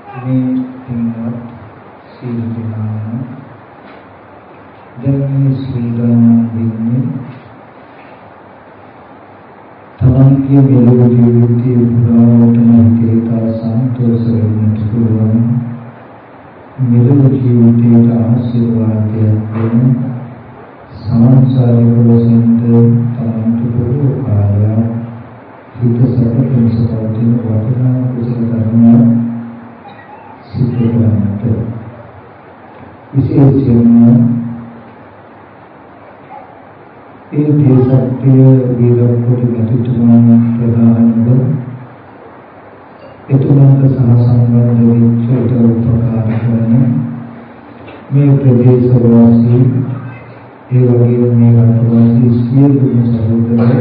මේ පින්වත් සීල දෙනාම දැන් ශ්‍රී ගාමන්නේ තමන්ගේ මෙලොව ජීවිතයේ පුරාවටම හිතේතා සන්තෝෂ වෙන්නට පුළුවන් මෙලොව ජීවිතයට ආශිර්වාදයක් වෙන සංසාරික වශයෙන්ද තමන්ට පොදු කාර්යයක් හිත සැපයෙන් සපවතින වටිනා කුසල ධර්මයක් සිද්ධ කරන්නට විශේෂයෙන්ම ඒ දේශප්‍රිය වීරපුරි මෙතුමන් ප්‍රධානව එතුමන්ට සහ සම්බන්ධ වෙච්ච උපකාර කරන මේ ප්‍රදේශවාසී ඒ වගේම මේ රටවාසී සියලුම සහෝදරයෝ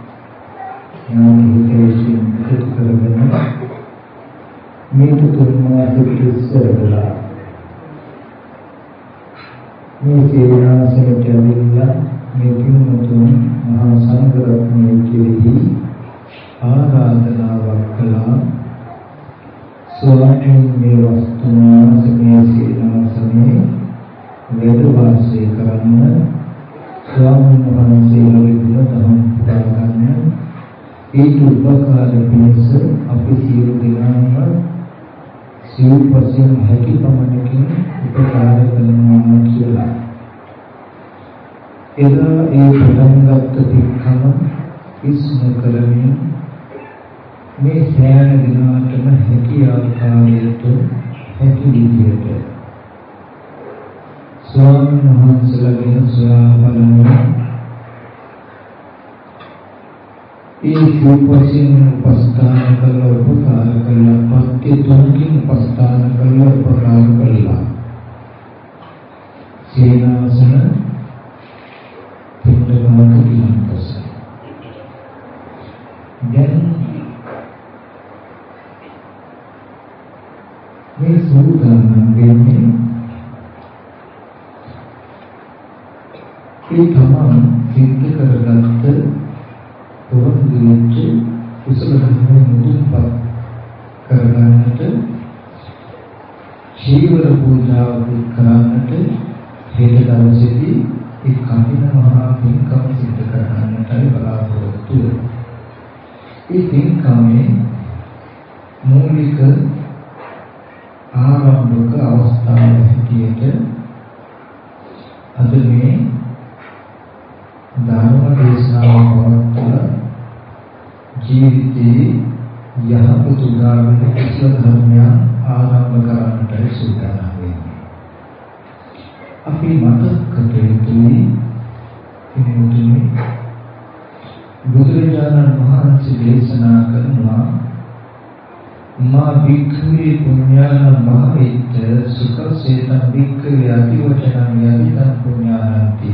ඥානීකේශින් එකතු කරගෙන මේ තුන්මාසික ඉස්සරලා මේ සේනාසනට ඇවිල්ලා මේ පින්වතුන් මහා සංඝ රත්නයේ කෙරෙහි ආරාධනාවක් කළා. ස්වාමීන් මේ වස්තුමාසනේ සේනාසනේ වේද වාසය කරන්න ස්වාමීන් වහන්සේලාගේ ගුණ ධර්ම පුරා ගන්න ඒ උපකාර පිණිස අපි සියලු දෙනාම සිව්පසින් හැකි පමණකින් උපකාර කරනවා කියලා. එදා ඒ පටන්ගත් පින්කම ඉස්ම කරමින් මේ සෑම දිනකටම හැකි ආකාරයට හැකි විදියට ස්වාමීන් වහන්සේලාගෙන සොයා බලන ඒ සිව්පසින් උපස්ථාන කළ උපකාර කළා පත්‍ය තුනකින් උපස්ථාන කළ උපකාර කළා සේනාසන පින්දමාන කිලන්තස දැන් මේ සූදානම් වෙන්නේ ඒ තමන් සිද්ධ කරගත්ත පොරොන්දු වෙච්ච කුසල ධර්ම මුදුන්පත් කරගන්නට ජීවර පූජාව කරන්නට හෙට දවසේදී ඒ කටින මහා පින්කම සිද්ධ කරගන්නටයි බලාපොරොත්තු වෙන්නේ. ඒ පින්කමේ මූලික ආරම්භක අවස්ථාව හැටියට අද මේ ධර්ම දේශනාව පවත්වලා ජීවිතයේ යහපත් උදාහරණ කුසල ධර්මයන් ආරම්භ කරන්නටයි සූදානම් වෙන්නේ. අපි මතක කටයුතුයි ඉන්නේ බුදුරජාණන් වහන්සේ දේශනා කරනවා මා භික්ඛවේ පුඤ්ඤාන මහිත සුඛසේතං භික්ඛවේ අතිවචනං යදිතං පුඤ්ඤානන්ති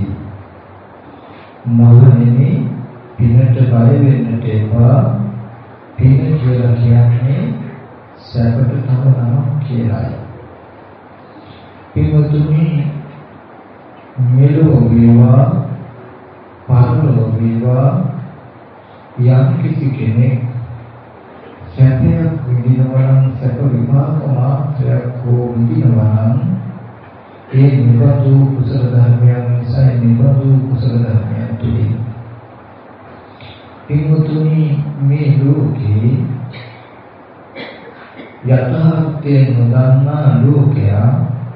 මහණෙනි පිනට බය වෙන්නට එපා. පින කියලා කියන්නේ සැපට තව නමක් කියලායි. පින්වතුනි මෙලොව වේවා පරලොව වේවා යම් කිසි කෙනෙක් සැපයක් විඳිනවා නම් සැප විපාක මාත්‍රයක් හෝ විඳිනවා නම් ඒ නිබඳු කුසල ධර්මයන් නිසා නිබඳු කුසල ධර්මයන් තුලින් පින්වතුනි මේ ලෝකේ යථාර්ථය නොදන්නා ලෝකයා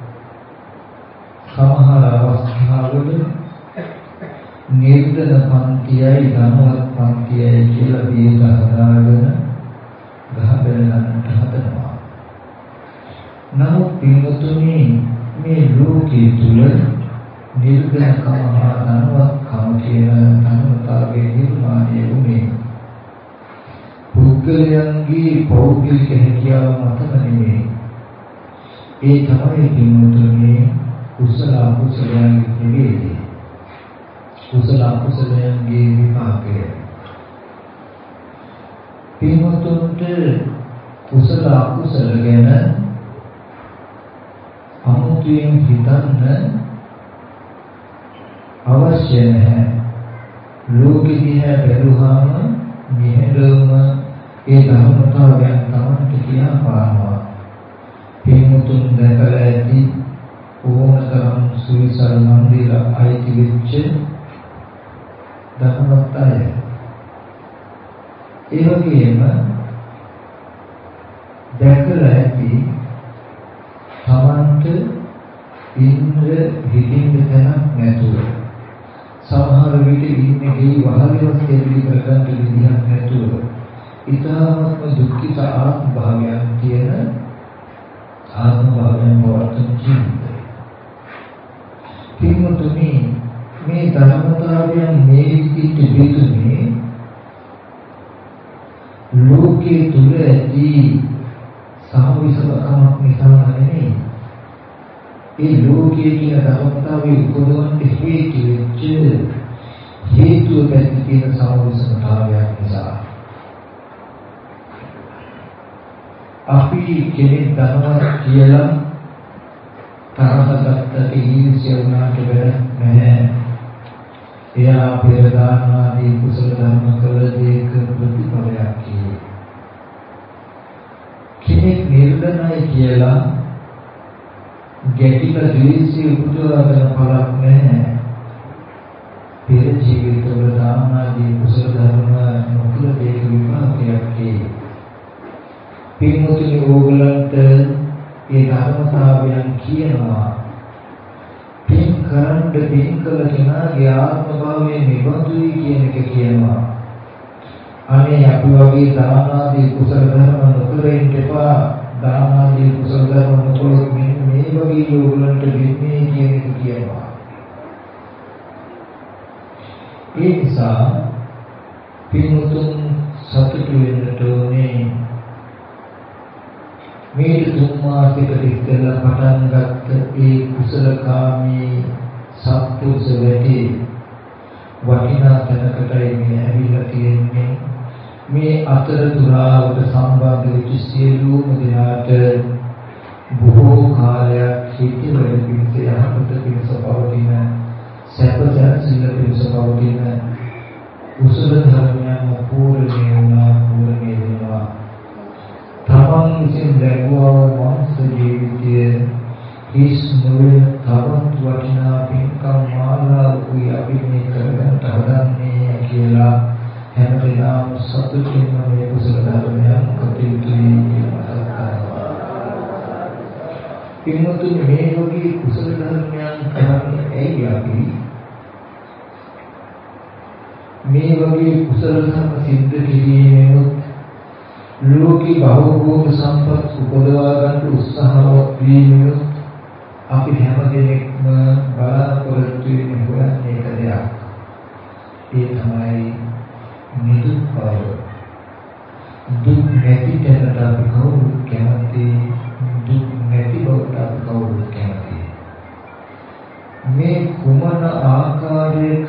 සමහර අවස්ථාවල නිර්දන පන්තියයි ධනවත් පන්තියයි කියලා බේද හදාගෙන ගහගෙන යන්නට හදනවා. නමුත් පින්වතුනි මේ ලෝකයේ තුල නිර්දනකම හා ධනවත්කම කියන ධර්මතාවයේ නිර්මාණය වුණේ පුද්ගලයන්ගේ පෞද්ගලික හැකියාව මතම නෙමෙයි. ඒ තමයි පින්වතුනි කුසල අකුසලයන්ගේ නිවේදේ. කුසල අකුසලයන්ගේ විපාකය. පින්වතුන්ට කුසල අකුසල ගැන අමුතුවෙන් හිතන්න අවශ්‍ය නැහැ. ලෝකෙ දිහා බැලුවාම මෙහෙරම ඒ ධර්මතාවයන් තමයි කියා පානවා. සුවිසල් මන්දිර අයිති වෙච්ච ධනවත් අය. ඒ වගේම දැකලා ඇති තමන්ට ඉන්ද්‍ර හිතින් තැනක් නැතුව සමහර විට ඉන්නේ ගේ වහලවත් දෙවි කරගන්න විදිහක් නැතුව ඊටාත්ම දුක්ඛිත ආත්ම භාවයන් තියෙන ආත්ම භාවයන් පවර්තන ජීවිතය. කිමුතුනි මේ ධර්මතාවයන් මේ විදිහට හේතුනේ ලෝකයේ තුල ඇති සමවිසමකමක් නිසා නෙමෙයි. ඒ ලෝකයේ කියන ධර්මතාවයේ උපදවන්න හේතු වෙච්ච හේතුව පැති තියෙන සමවිසමතාවයක් නිසා. අපි කෙනෙක් ධනවත් කියලා තරහකට ඊර්ෂ්‍ය වුණාට බැහැ නැහැ. එයා පෙර දානාදී කුසල ධර්ම කළ දේක ප්‍රතිඵලයක් කියේ. කෙනෙක් නිර්දනයි කියලා ගැටිලා ද්වේෂය උපදවගෙන පළක් නැහැ. පෙර ජීවිතවල දානාදී කුසල ධර්ම නොකළ දේක විපාකයක් කියේ. පින්මුතුනි ඕගලන්ට ඒ ධර්මතාවයන් කියනවා පින් කරන්න පින් කළ කෙනාගේ ආත්ම භාවයේ නිබඳුයි කියන එක කියනවා. අනේ අපි වගේ දානාදී කුසල ධර්ම නොකර ඉන්න එපා. දානාදී කුසල ධර්ම නොකළොත් මෙන්න මේ වගේ ඕගලන්ට වෙන්නේ කියන එක කියනවා. ඒ නිසා පින්මුතුන් සතුටු වෙන්නට ඕනේ. මේ තුන් මාසයකට ඉස්සෙල්ලා පටන් ගත්ත ඒ කුසලකාමී සත්පුරුෂ වැඩි වටිනා තැනකටයි මේ ඇවිල්ලා තියෙන්නේ. මේ අතරතුරාවට සම්බන්ධ වෙච්ච සියලුම දෙනාට බොහෝ කාලයක් හිතේ වැඩ පිළිස යහපත පිණිස පවතින සැපසන් සිල් පිණිස පවතින කුසල ධර්මයන් පූර්ණේ වුණා පූර්ණේ වෙනවා. තමන් විසින් ලැබුවා මානව ජීවිතය හිස් නොවන තවත් වටිනා පින්කම් මාලාවකුයි අපි මේ කරගන්න හදන්නේ කියලා හැමදේම සතුටින් මේ කුසල ධර්මයන් කටයුතුයි කියලා. පින්වතුනි මේ වගේ කුසල ධර්මයන් කරන්නේ ඇයි අපි? මේ වගේ කුසල ධර්ම සිද්ධ කිරීමෙන් ලෝකී භවෝග සම්පත් උපදවා ගන්න උත්සාහවත් වීම අපි හැම දෙනෙක්ම බලාපොරොත්තු වෙන හොයන්නේ එක දෙයක්. ඒ තමයි නිදුක් බව. දුක් නැති තැනට අපි කවුරුත් කැමති. දුක් නැති බවට අපි කවුරුත් කැමති. මේ කුමන ආකාරයක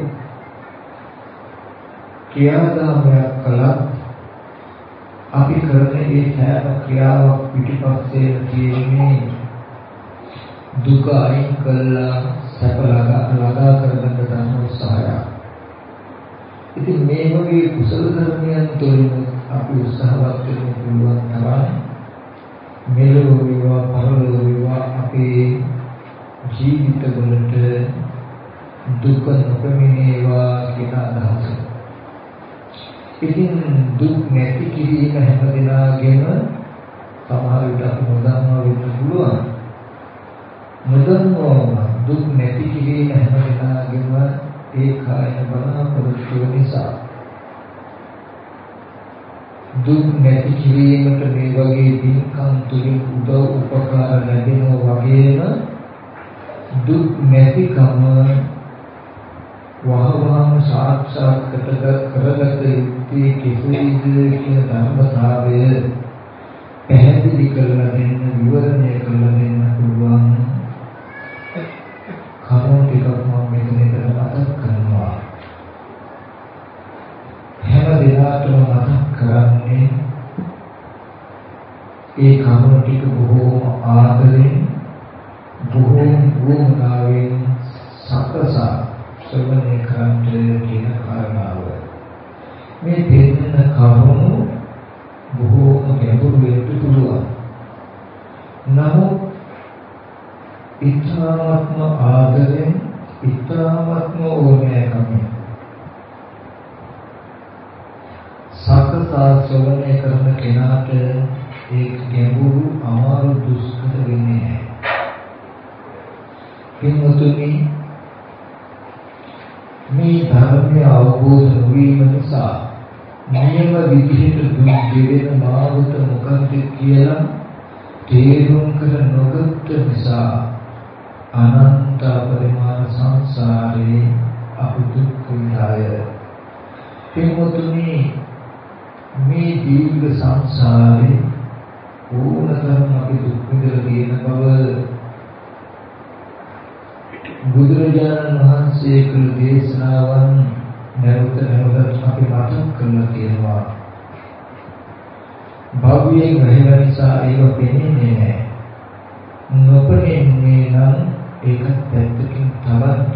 ක්‍රියාදාමයක් කළත් අපි කරන ඒ සෑම ක්‍රියාවක් පිටිපස්සේ තියෙන්නේ දුක අයින් කළා සැප ළඟා කරගන්න ගන්න උත්සාහය. ඉතින් මේ වගේ කුසල ධර්මයන් තුළින් අපි උත්සාහවත් වෙන්න පුළුවන් තරම් මෙලොව වේවා පරලොව වේවා අපේ ජීවිතවලට දුක නොපැමිණේවා කියන අදහස. ඉතින් දුක් නැති කිරීම හැම දිනාගෙම සමහර විට අපි නොදන්නවා වෙන්න පුළුවන්. නොදන්නවා දුක් නැති කිරීම හැම දිනාගෙම ඒකායන බලාපොරොත්තු නිසා දුක් නැති කිරීමට මේ වගේ පින්කම් තුලින් උදව් උපකාර ලැබෙනවා වගේම දුක් නැතිකම වහවහම සාක්ෂාත් කරගත යුත්තේ කෙසේද කියන ධර්මතාවය පැහැදිලි කරලා දෙන්න විවරණය කරලා දෙන්න පුළුවන් කරුණු ටිකක් මම මෙතනදී මතක් කරනවා. හැම දිනකටම මතක් කරන්නේ ඒ කරුණු ටික බොහෝම ආදරෙන් බොහෝම වුණාවෙන් සකසා ශ්‍රවණය කරන්න කියන කාරණාව. මේ දෙන්න කරුණු බොහෝම ගැඹුරු වෙන්න පුළුවන්. නමුත් ඉතා ඉතාමත්ම ආදරෙන් ඉතාමත්ම ඕනෑකමින් සකසා ශ්‍රවණය කරන කෙනාට ඒක ගැඹුරු අමාරු දුෂ්කර වෙන්නේ නැහැ. පින්වතුනි, මේ ධර්මය අවබෝධ නොවීම නිසා නියම විදිහට දුක් දෙවෙන මාවත මොකක්ද කියලා තේරුම් කර නොගත් නිසා අනන්ත පරිමාණ සංසාරේ අපි දුක් විඳාය. පින්වතුනි, මේ දීර්ඝ සංසාරේ ඕනතරම් අපි දුක් විඳලා තියෙන බව බුදුරජාණන් වහන්සේ කළ දේශනාවන් නැවත නැවතත් අපි මතක් කරලා තියෙනවා. භවයේ ගහින නිසා ඒක පෙනෙන්නේ නැහැ. නොපෙනෙන්නේ නම් ඒක පැත්තකින් තවන්න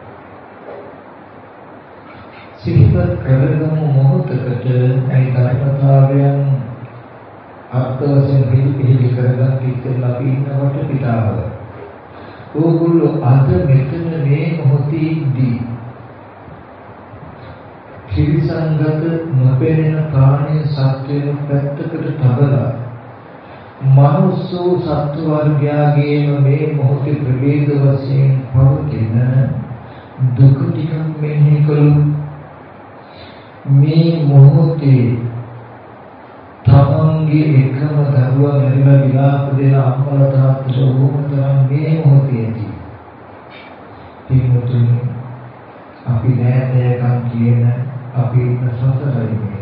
සිහිපත් කරගමු මොහොතකට මේ ධර්මතාවයන් අර්ථයෙන් පිළිපිලි කරගන්න ඉස්සෙල්ලා අපි ඉන්නකොට පිටාව. ඕගොල්ලෝ අද මෙතන මේ මොහොතේදී ත්‍රිසංගත නොපෙනෙන ප්‍රාණී සත්‍යය පැත්තකට තබලා මනුස්සෝ සත්ව වර්ගයාගේම මේ මොහොතේ ප්‍රවේද වශයෙන් පවතින දුක ටික මෙහි කළු මේ මොහොතේ තමන්ගේ එකම දරුවා මැරිලා විලාප දෙන අම්මලා තාත්තලා ඕනතරම් මේ මොහොතේදී පින්වතුනි අපි නෑදෑකම් කියන අපි සසරයි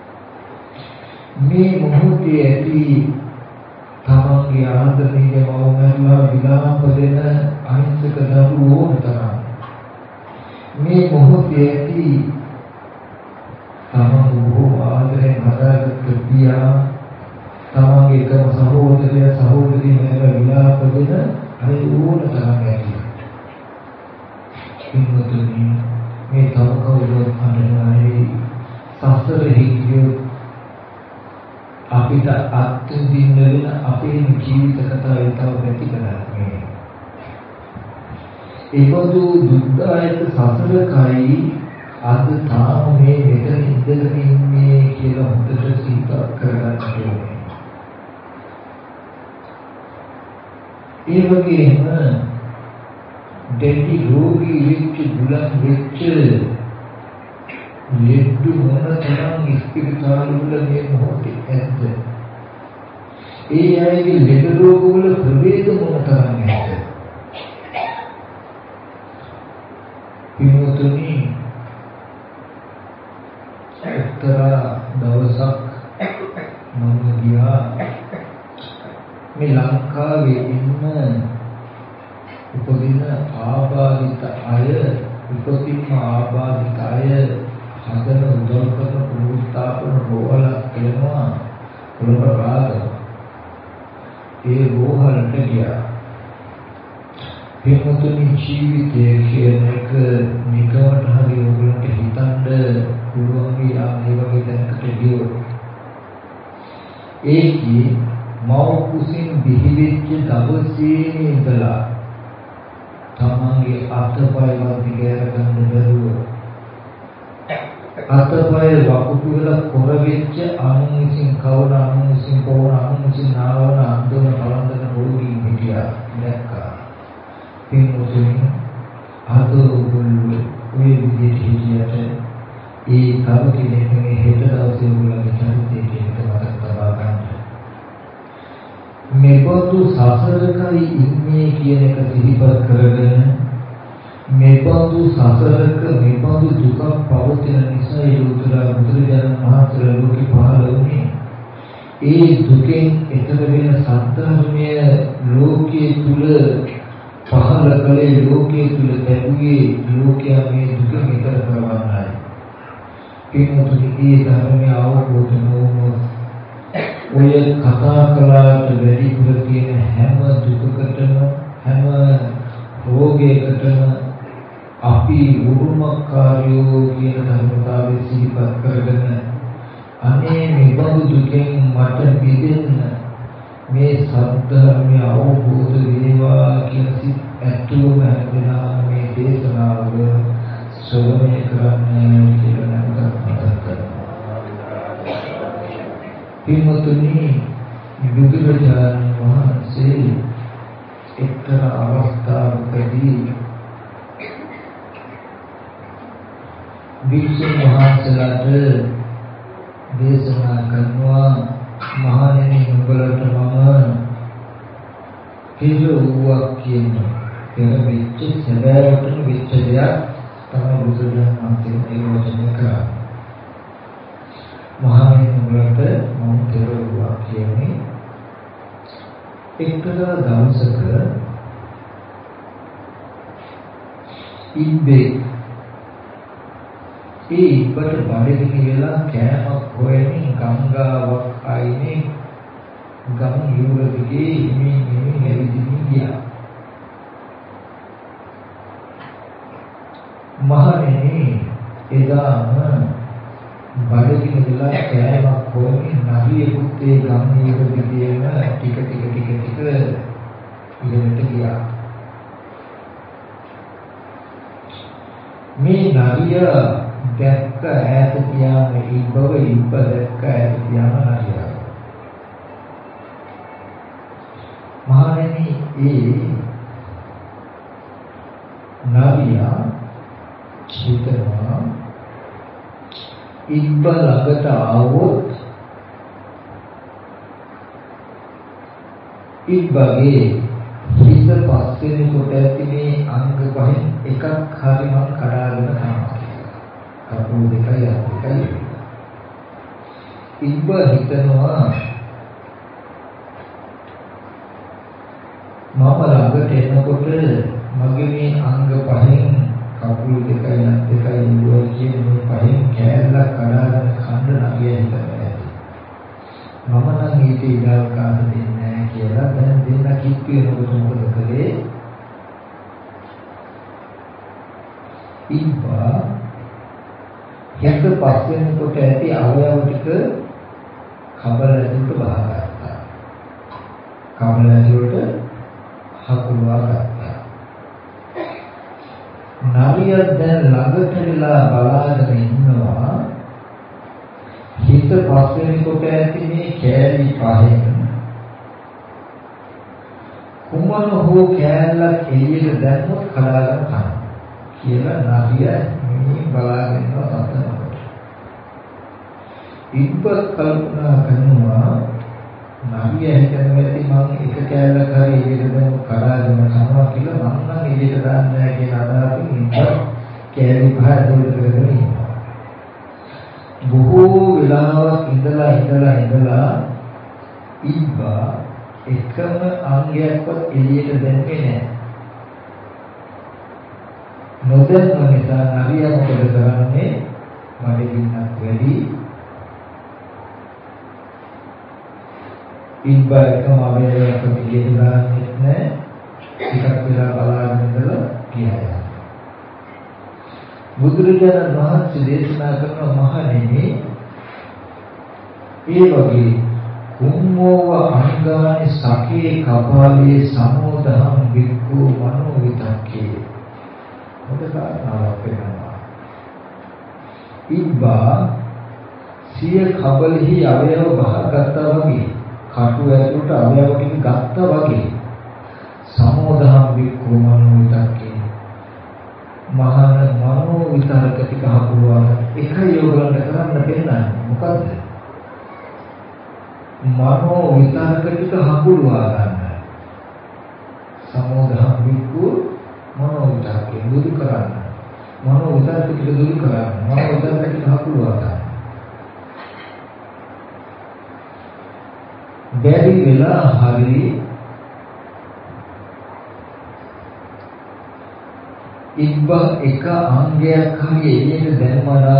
මේ මොහොතේ ඇති තමන්ගේ ආදරණීය මව මැරිලා විලාප දෙන අහිංසක දරුවෝ ඕනතරම් මේ මොහොතේ ඇති තමන් බොහෝ ආදරෙන් හදාගත්ත පියා තමන්ගේ එකම සහෝදරයා සහෝදරිය මැරලා විලාප දෙන අය ඕනතරම් ඇති. පින්වතුනි, මේ තව කවුරුත් අඳුරන්නේ සසර හිතියෝ අපිට අත්දින්න වෙන අපේ ජීවිත කතාවේ තව පැති කරන්නේ. ඒකදු දුක්දායක සසරකයි අද තාම මේ මෙතන ඉඳගෙන ඉන්නේ කියලා හොඳට සිතක් කරගන්න ඕනේ. ඒ වගේම දෙවි රෝගී වෙච්ච බුලන් වෙච්ච ලෙඩු මොනතරම් ඉස්පිරිතාල වල මේ මොහොතේ ඇද්ද? ඒ අයගේ ලෙඩ රෝග වල ප්‍රවේද මොනතරම් ඇද්ද? පින්වතුනි, එක්තරා දවසක් මම ගියා මේ ලංකාවේ ඉන්න උපදින ආබාධිත අය උපදින ආබාධිත අය හදන උදව් කරන පුරුස්ථාපන රෝහල කරනවා කොළඹ රාග ඒ රෝහලට ගියා. පින්වතුනි, ජීවිතය කියන එක නිකවට හරි ඔයගොල්ලන්ට හිතන්න පුළුවන් මේ වගේ දැනකට ගියොත් ඒකී මව කුසින් බිහිවෙච්ච දවසේ ඉඳලා තමන්ගේ අතපය වදිගෑර ගන්න බැරුව අතපය වකුටු වල කොර වෙච්ච අනුන්සින් කවුන අනුන්සින් පොවන අනුන්සින් නාවන අන්දන කලන්දන රෝගී හිටියා දැක්කා. පින්වතුනි, අද ඔයගොල්ලෝ ඔය විදිහට හිටියට ඒ තව කෙනෙක් මේ හෙට දවසේ ඔයගොල්ලන්ගේ චරිතයේ තියෙන මතක තබා ගන්න. මේබඳු සසරකයි ඉන්නේ කියන එක සිහිපත් කරගෙන මේබඳු සසරක මේබඳු දුක පවතින නිසා ඒ උතුර බුදුරජාණන් වහන්සේ ලෝකේ පහළ වුණේ. ඒ දුකෙන් එතර වෙන සත්‍යමය ලෝකයේ තුල පහළ කලේ ලෝකයේ තුල ලැබුවේ ලෝකයා මේ දුක මෙතර කරවන්නයි. පින්වතුනි, මේ ධර්මය අවබෝධ නොවුනොත් ඔය කතා කළාට වැඩිපුර තියෙන හැම දුකකටම හැම රෝගයකටම අපි උරුමකාරයෝ කියන ධර්මතාවය සිහිපත් කරගෙන අනේ මේ බඳු දුකෙන් මට මිදෙන්න මේ සත්‍යය අවබෝධ වේවා කියලා සිත් ඇතුළම හැදෙනා මේ දේශනාව ශ්‍රවණය කරන්න කියලා නම් කරනවා. පින්වතුනි, බුදුරජාණන් වහන්සේ එක්තරා අවස්ථාවකදී වික්ෂුන් වහන්සේලාට දේශනා කරනවා, මහණෙනි, නුඹලට මම හිරුවක් කියනවා. පෙර වෙච්ච සැබෑවටම වෙච්ච දෙයක් තමයි බුදුරජාණන් වහන්සේ මේ වචනේ කරන්නේ. මහණෙනි, නුඹලට මම හිරුවක් කියන්නේ එක්තරා දවසක ඉබ්බේ ඒ ඉබ්බට බඩගිනි වෙලා කෑමක් හොයමින් ගංගාවක් අයිනේ ගම් යුර දිගේ හිමින් ඇවිදින්න ගියා. මහණෙනි, එදාම බඩගිනි වෙලා කෑමක් හොයමින් නරියෙකුත් ඒ ගම් යුර දිගේම ටික ඉහළට ගියා. මේ නරිය දැක්ක ඈත තියාම ඉබ්බව, ඉබ්බ දැක්ක ඈත තියාම නරිය. මහණෙනි, ඒ නරියා හිතනවා ඉබ්බ ළඟට ආවොත් ඉබ්බගේ හිත පස්සේ කොට ඇති මේ අංග පහෙන් එකක් හරි මං කඩාගෙන යනවා. කපුව දෙකයි අතයි. ඉබ්බ හිතනවා මම ළඟට එනකොට මගේ මේ අංග පහෙන් කපුව දෙකයි අතයි ඉන්නවා කියන මේ පහෙන් කෑල්ලක් කඩාගෙන කන්න නගිය හිතනවා. මම නම් ඊට ඉඩාවකාශ දෙන්නේ නැහැ කියලා දැන් දෙන්න කිට්ටු වෙනකොට මොකද කළේ? ඉබ්බා හිත පස්සෙන් කොට ඇති අවයව ටික කබල ඇතුළට බහගත්තා. කබල ඇතුළට හකුලවා ගත්තා. නරිය දැන් ළඟට වෙලා බලාගෙන ඉන්නවා. හිත පස්සෙන් කොට ඇති මේ කෑලි පහෙන් කුමන හෝ කෑල්ලක් එළියට දැම්මොත් කඩාගෙන කනවා කියලා නරිය මේ බලාගෙන ඉන්නවා. ඉබ්බ කල්පනා කරනවා නරිය හිතනවා ඇති මම එක කෑල්ලක් හරි එළියට දැම්මොත් කඩාගෙන කනවා කියලා. මම නම් එළියට දාන්නේ නැහැ කියන අදහසින් ඉබ්බ කෑලි පහ ඇතුළට කරගෙන ඉන්නවා. බොහෝ වෙලාවක් ඉඳලා ඉබ්බා එකම අංගයක්වත් එළියට දැම්මේ නැහැ. නොදැම්ම නිසා නරියා මොකද කරන්නේ? බඩගින්නක් වැඩි. ඉබ්බා එකම අවයවයක් එළියට දාන්නේ නැහැ. ටිකක් වෙලා බලාගෙන ඉඳලා ගියා. බුදුරජාණන් වහන්සේ දේශනා කරන මහණෙනි, ඒ වගේ කුම්මෝව අංගානි සකේ කපාලේ සමෝදහම් වික්ඛු මනෝ විතක්කේ. මොකද කාරණාවක් වෙනවා. ඉබ්බා සිය කබලෙහි අවයව බහගත්තා වගේ, කටු ඇතුළට අවයව ටික ගත්තා වගේ සමෝදහම් වික්ඛු මනෝ විතක්කේ. මහාන මනෝ විතරක ටික හකුලවා එක යෝගලන්ට කරන්න දෙන්නේ මොකද්ද? මනෝ විතරක ටික හකුලවා ගන්න. සමෝධම් වික්ඛු මනෝ විතරක දුරු කරන්න. මනෝ විතරක ටික දුරු කරන්න. මනෝ විතරක ටික හකුලවා ගන්න. බැරි වෙලා හරි ඉබ්බ එක අංගයක් හරි එළියට දැම්මා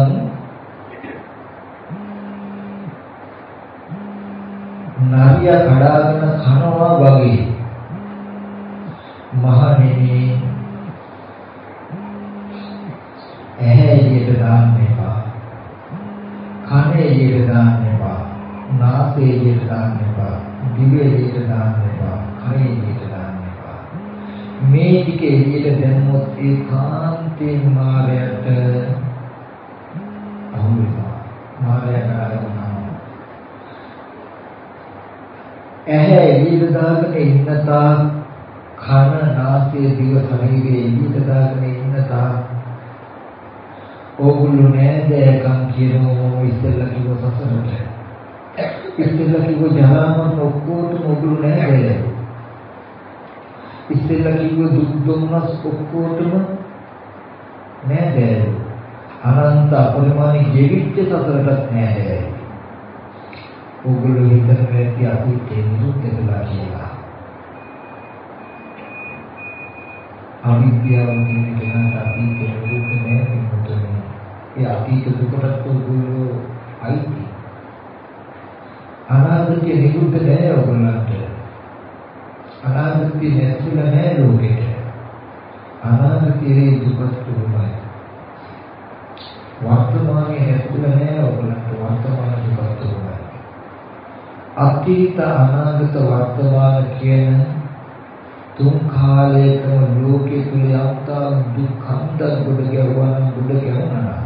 නම් නරියා කඩාගෙන කනවා වගේ. මහණෙනි, ඇහැ එළියට දාන්න එපා. කන එළියට දාන්න එපා. නාසයේ එළියට දාන්න එපා. දිවේ එළියට දාන්න එපා. කයේ එළියට දාන්න එපා. මේ ටික එළියට දැම්මොත් ඒකාන්තයෙන් මායයට අහු වෙනවා. මායයට ආරම්භනවා. ඇහැ එළියට දාගෙන ඉන්න තාක් කන නාසය දිව ශරීරයේ එළියට දාගෙන ඉන්න තාක් ඕගොල්ලෝ නෑදෑකම් කියනවා ඉස්සෙල්ලා කිව්ව සසරට. ඉස්සෙල්ලා කිව්ව ජරාමරණ ඔක්කොටම ඕගොල්ලෝ නෑදෑයෝ. ඉස්සෙල්ලා කිව්ව දුක් දුම්නස් ඔක්කොටම නෑදෑයෝ. අනන්ත අපරිමාණ ජීවිත සසරටත් නෑදෑයෝ. ඕගොල්ලෝ හිතන පැති අතීතේ නිරුද්ධ වෙලා කියලා. අවිද්‍යාව කියන කෙනාට අතීතේ නිරුද්ධ නැහැ මොකටද? ඒ අතීත දුකටත් ඕගොල්ලෝ අයිති. අනාගතේ නිරුද්ධ නැහැ ඕගොල්ලන්ට. අනාගතේ නැතිලා නැහැ ලෝකෙට. අනාගතේ දුකත් උරුමයි. වර්තමානයේ නැතිලා නැහැ ඕගොල්ලන්ට. වර්තමාන දුකත් උරුමයි. අතීත අනාගත වර්තමාන කියන තුන් කාලයකම ලෝකේ තුල යත්තා දුක්ඛන්ත ගොඩ ගැවුවා ගොඩ ගැවුණා.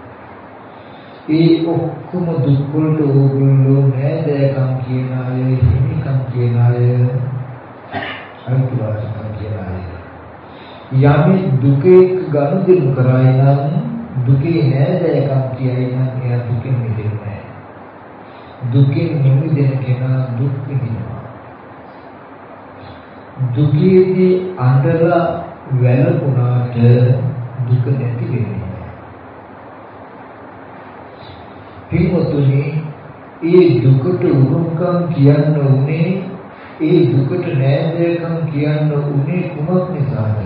ඒ ඔක්කොම දුක් වලට ඕගොල්ලෝ නෑදෑකම් කියන අය, හිමිකම් කියන අය, අයිතිවාසිකම් කියන අය. යමි දුකේ ගනුදෙනු කරයි නම් දුකේ නෑදෑකම් කියයි නම් එයා දුකෙන් මිදෙන්නේ නැහැ. දුකෙන් නිමිදෙන කෙනා දුක් විඳිනවා. දුකේදී අඬලා වැළපුණාට දුක නැති වෙන්නේ. පින්වතුනි, ඒ දුකට උරුමකම් කියන්න උනේ, ඒ දුකට නෑදෑකම් කියන්න උනේ කුමක් නිසාද?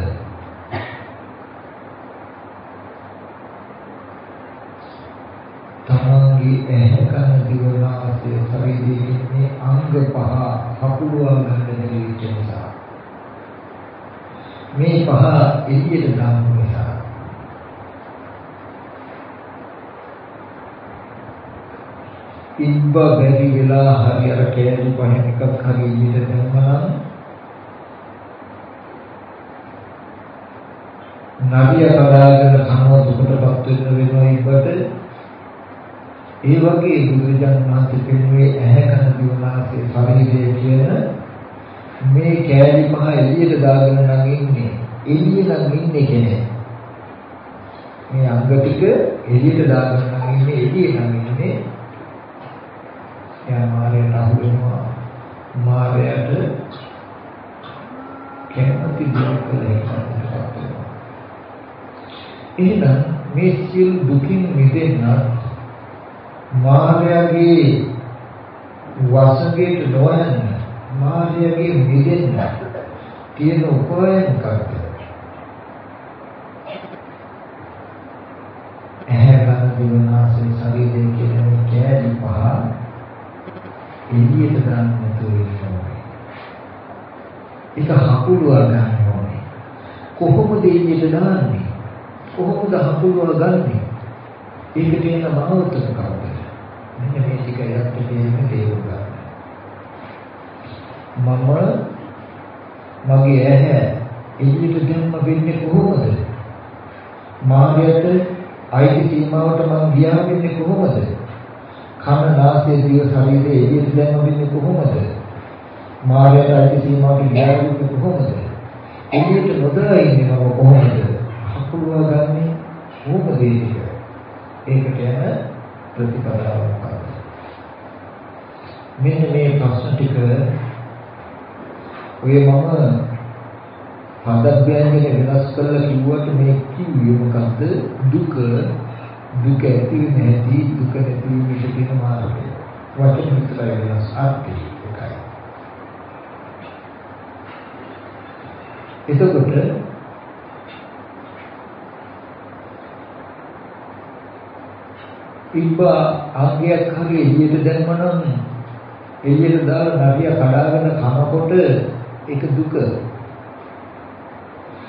තමන්ගේ ඇහැ කන දිව නාසය ශරීරයේ මේ අංග පහ හකුලුවා ගන්න දෙවිච්ච නිසා. මේ පහ එළියට දාන්න නිසා. ඉබ්බ බැරි වෙලා හරි අර කෑලි පහෙන් එකක් හරි එළියට දැම්මනම් නඩිය කඩාගෙන කනවා දුකටපත් වෙන්න වෙනවා ඉබ්බට. ඒ වගේ බුදුරජාණන් වහන්සේ පෙන්වුවේ ඇහැ කන දිව නාසය ශරීරය කියන මේ කෑලි පහ එළියට දාගෙන නම් ඉන්නේ. එළිය නම් ඉන්නේ කෙනෙක්. මේ අංග ටික එළියට දාගෙන නම් ඉන්නේ, එළිය නම් ඉන්නේ. යා මාරයට අහු වෙනවා. මාරයට කැමති දෙයක් කියලා එහෙනම් මේ සිල් දුකින් මිදෙන්න මායාවේ වාසගේට නොයන්න, මායාවේ මිදෙන්න තියෙන උපාය මොකක්ද? ඇහැ කන දිව නාසය ශරීරය කියන මේ කෑලි පහ එළියට දාන්න නැතුව ඉන්නවා. ඒක හකුලුවා ගන්න ඕනේ. කොහොමද එළියට දාන්නේ? කොහොමද හකුලුවා ගන්නෙ? ඒක තියෙන මාවත මොකක්ද? මෙන්න මේ ටික යත් දෙන්නේ තේරුම් ගන්න. මගේ ඇහැ එළියට දැම්ම වෙන්නේ කොහොමද? මායයට අයිති සීමාවට මම ගියා වෙන්නේ කොහොමද? කන නාසය දිව ශරීරය එළියට දැම්ම වෙන්නේ කොහොමද? මායයට අයිති සීමාවට ගියා වෙන්නේ කොහොමද? එළියට නොදලා ඉන්නේ මම කොහොමද? හකුලුවා ගන්නේ කොහොමද ඒක? ඒකට යන ප්‍රතිපදාව මොකක්ද? මෙන්න මේ ප්‍රශ්න ටික ඔය මම පදව්‍යංජන වෙනස් කරලා කිව්වට මේ කිව්වේ මොකද්ද? දුක ඇති නැති, දුක නැති මිස කියන මාර්ගය. වචන විතරයි වෙනස්, අර්ථය එකයි. එතකොට ඉබ්බා ආගයක් හරි එළියට දැම්මනම් එළියට දාලා නඩිය කඩාගෙන කනකොට ඒක දුක.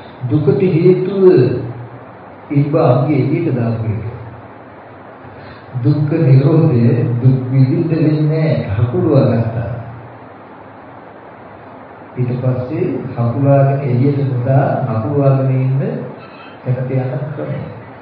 දුකට හේතුව ඉබ්බා ආගේ එළියට දාපු එක. දුක්ඛ නිරෝධය දුක් විඳින්නේ හකුලුවා ගත්තා. ඊට පස්සේ හකුලාගෙන එළියට මුදා හකුලාගෙන ඉන්න තැනට යන ක්‍රමය.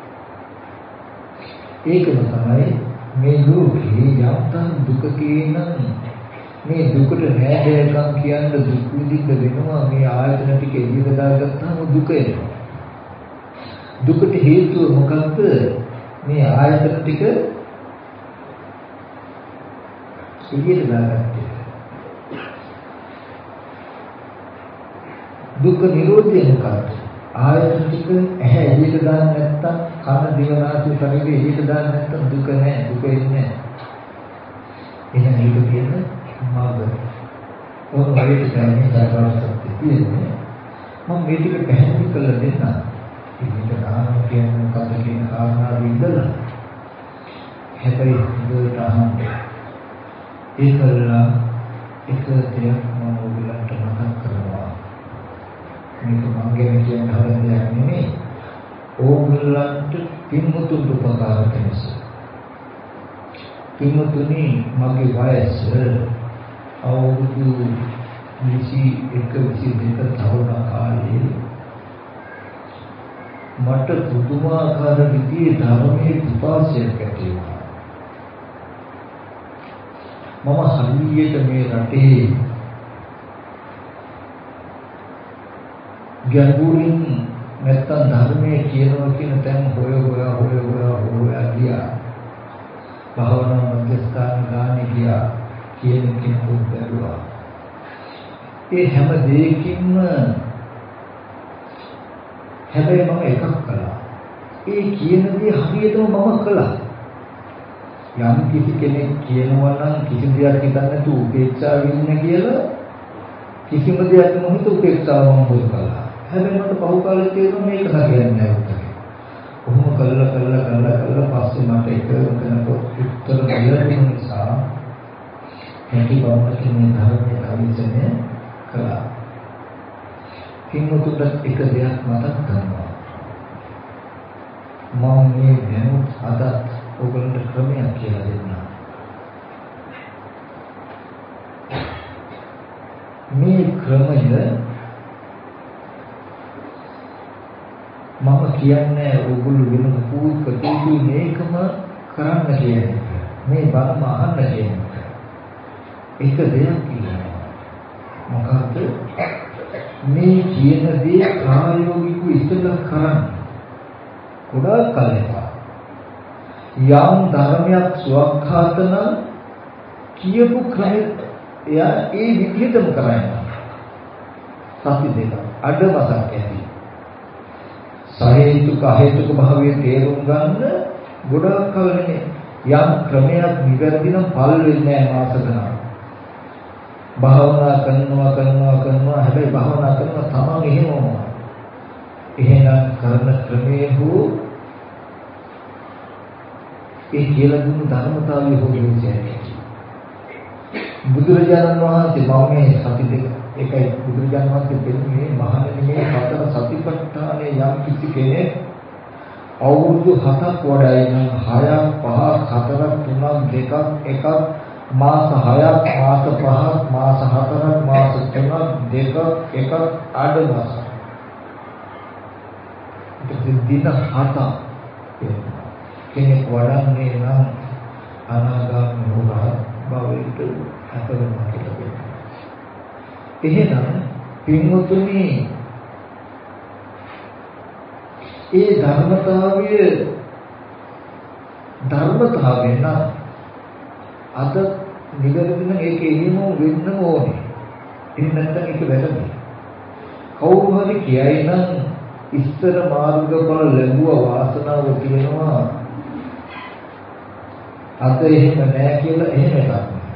ඒකම තමයි මේ ලෝකේ යම්තම් දුක කියන මේ දුකට නෑදෑකම් කියන්න දුක් විඳින්න වෙනවා. මේ ආයතන ටික එළියට දාගත්තාම දුක එනවා. දුකට හේතුව මොකක්ද? මේ ආයතන ටික එළියට දාගත්තේ. දුක්ඛ නිරෝධය මොකක්ද? ආයතන ටික ඇහැ එළියට දාන්න නැත්තම් කන දිව නාසය ශරීරය එළියට දාන්න නැත්තම් දුක නැහැ. දුක එන්නේ නැහැ. එහෙනම් ඒක කියන මාර්ගය. ඕන වගේ තමයි සාකච්ඡා තියෙන්නේ. මම මේ ටික පැහැදිලි කරලා දෙන්නම්. ඉතින් නාම කියන්නේ මොකක්ද කියන කාරණාව ඉඳලා හැබැයි හොඳට අහන්න. ඒකලා එක දෙයක් මම ඔයගලන්ට මතක් කරනවා. මේක මගේ කියන හදන දෙයක් නෙමෙයි. ඕගොල්ලන්ට පින්මුතුන් උපකාර කෙනෙක්. පින්මුතුනි මගේ වයස අවුරුදු 21 තරුණ කාලේ මට පුදුමාකාර විදිහේ ධර්මයේ පිපාසයක් ඇති වුණා. මම හරියට මේ රටේ ගැඹුරින් නැත්තම් ධර්මයේ කියනවා කියන තැන් හොයා ගියා. භාවනා මධ්‍යස්ථාන ගානේ ගියා කියන කෙනෙකුට බැලුවා. ඒ හැම දෙයකින්ම හැබැයි මම එකක් කළා. ඒ කියන දේ හරියටම මම කළා. යම් කිසි කෙනෙක් කියනවා නම් කිසි දෙයක් හිතන්නේ නැතුව උපේක්ෂාව වෙන්න කියලා කිසිම දෙයක් නොහිත උපේක්ෂාව මම කළා. හැබැයි මට පහු කාලේ තේරුණා මේක හරියන්නේ නැහැ උත්තර. කොහොම කළා පස්සේ මට ඒක කරනකොට උත්තර දෙන්න නිසා හැකි බවට මේ ධර්මයේ අවිචනය කළා. කිමුතුට එක දෙයක් මතක් කරනවා. මම මේ දැනුත් අද ඔයගොල්ලන්ට ක්‍රමයක් කියලා දෙන්නම්. මේ ක්‍රමය මම කියන්නේ ඔයගොල්ලෝ වෙන කටයුතු මේකම කරන්න කියන්නේ. මේ බණ අහන්න කියන්නේ. එක දෙයක් කියනවා. මොකද්ද? මේ කියන දේ ප්‍රායෝගිකව ඉස්සෙල්ලා කරන්න. ගොඩාක් කල් එපා. යම් ධර්මයක් සුවක්ඛාත නම් කියපු ක්‍රමය එයා ඒ විදිහටම කරන්නේ. සති දෙක අඩමසක් ඇති. සහේතුක අහේතුක භාවයේ තේරුම් ගන්න ගොඩාක් කල් නෙමෙයි. යම් ක්‍රමයක් නිවැරදි නම් පල් වෙන්නේ නැහැ මාස ගණන්. භාවනා කරනවා හැබැයි භාවනා කරන තමන් එහෙමම එහෙනම් කරන ක්‍රමයේ හෝ ඒ කියලා දුන්නු ධර්මතාවය හෝ කියන්නේ බුදුරජාණන් වහන්සේ මම මේ සති දෙක එකයි බුදුරජාණන් වහන්සේ දෙන්නේ මහණෙනි මේ හතර සතිපට්ඨානයේ යම් කිසි කෙනෙක් අවුරුදු 7ක් වඩායි නම් 6ක් 5ක් 4ක් 3ක් 2ක් 1ක් මාස 6ක් මාස 5ක් මාස 4ක් මාස 3ක් 2ක් 1ක් අඩ මාස. ඉතින් දින 7ක් කෙනෙක් වඩන්නේ නම් අනාගාමී වුණා භවයට හතරම කියලා. එහෙනම් පින්වතුනි ඒ ධර්මතාවය නම් අද නිවැරදිව ඒක එහෙම වෙන්නම ඕනේ. එහෙම නැත්නම් ඒක වැරදි. කවුරු හරි කියයි නම් ඉස්තර මාර්ගඵල ලැබුවා වාසනාව තියෙනවා. අද එහෙම නැහැ කියලා එහෙම එකක්.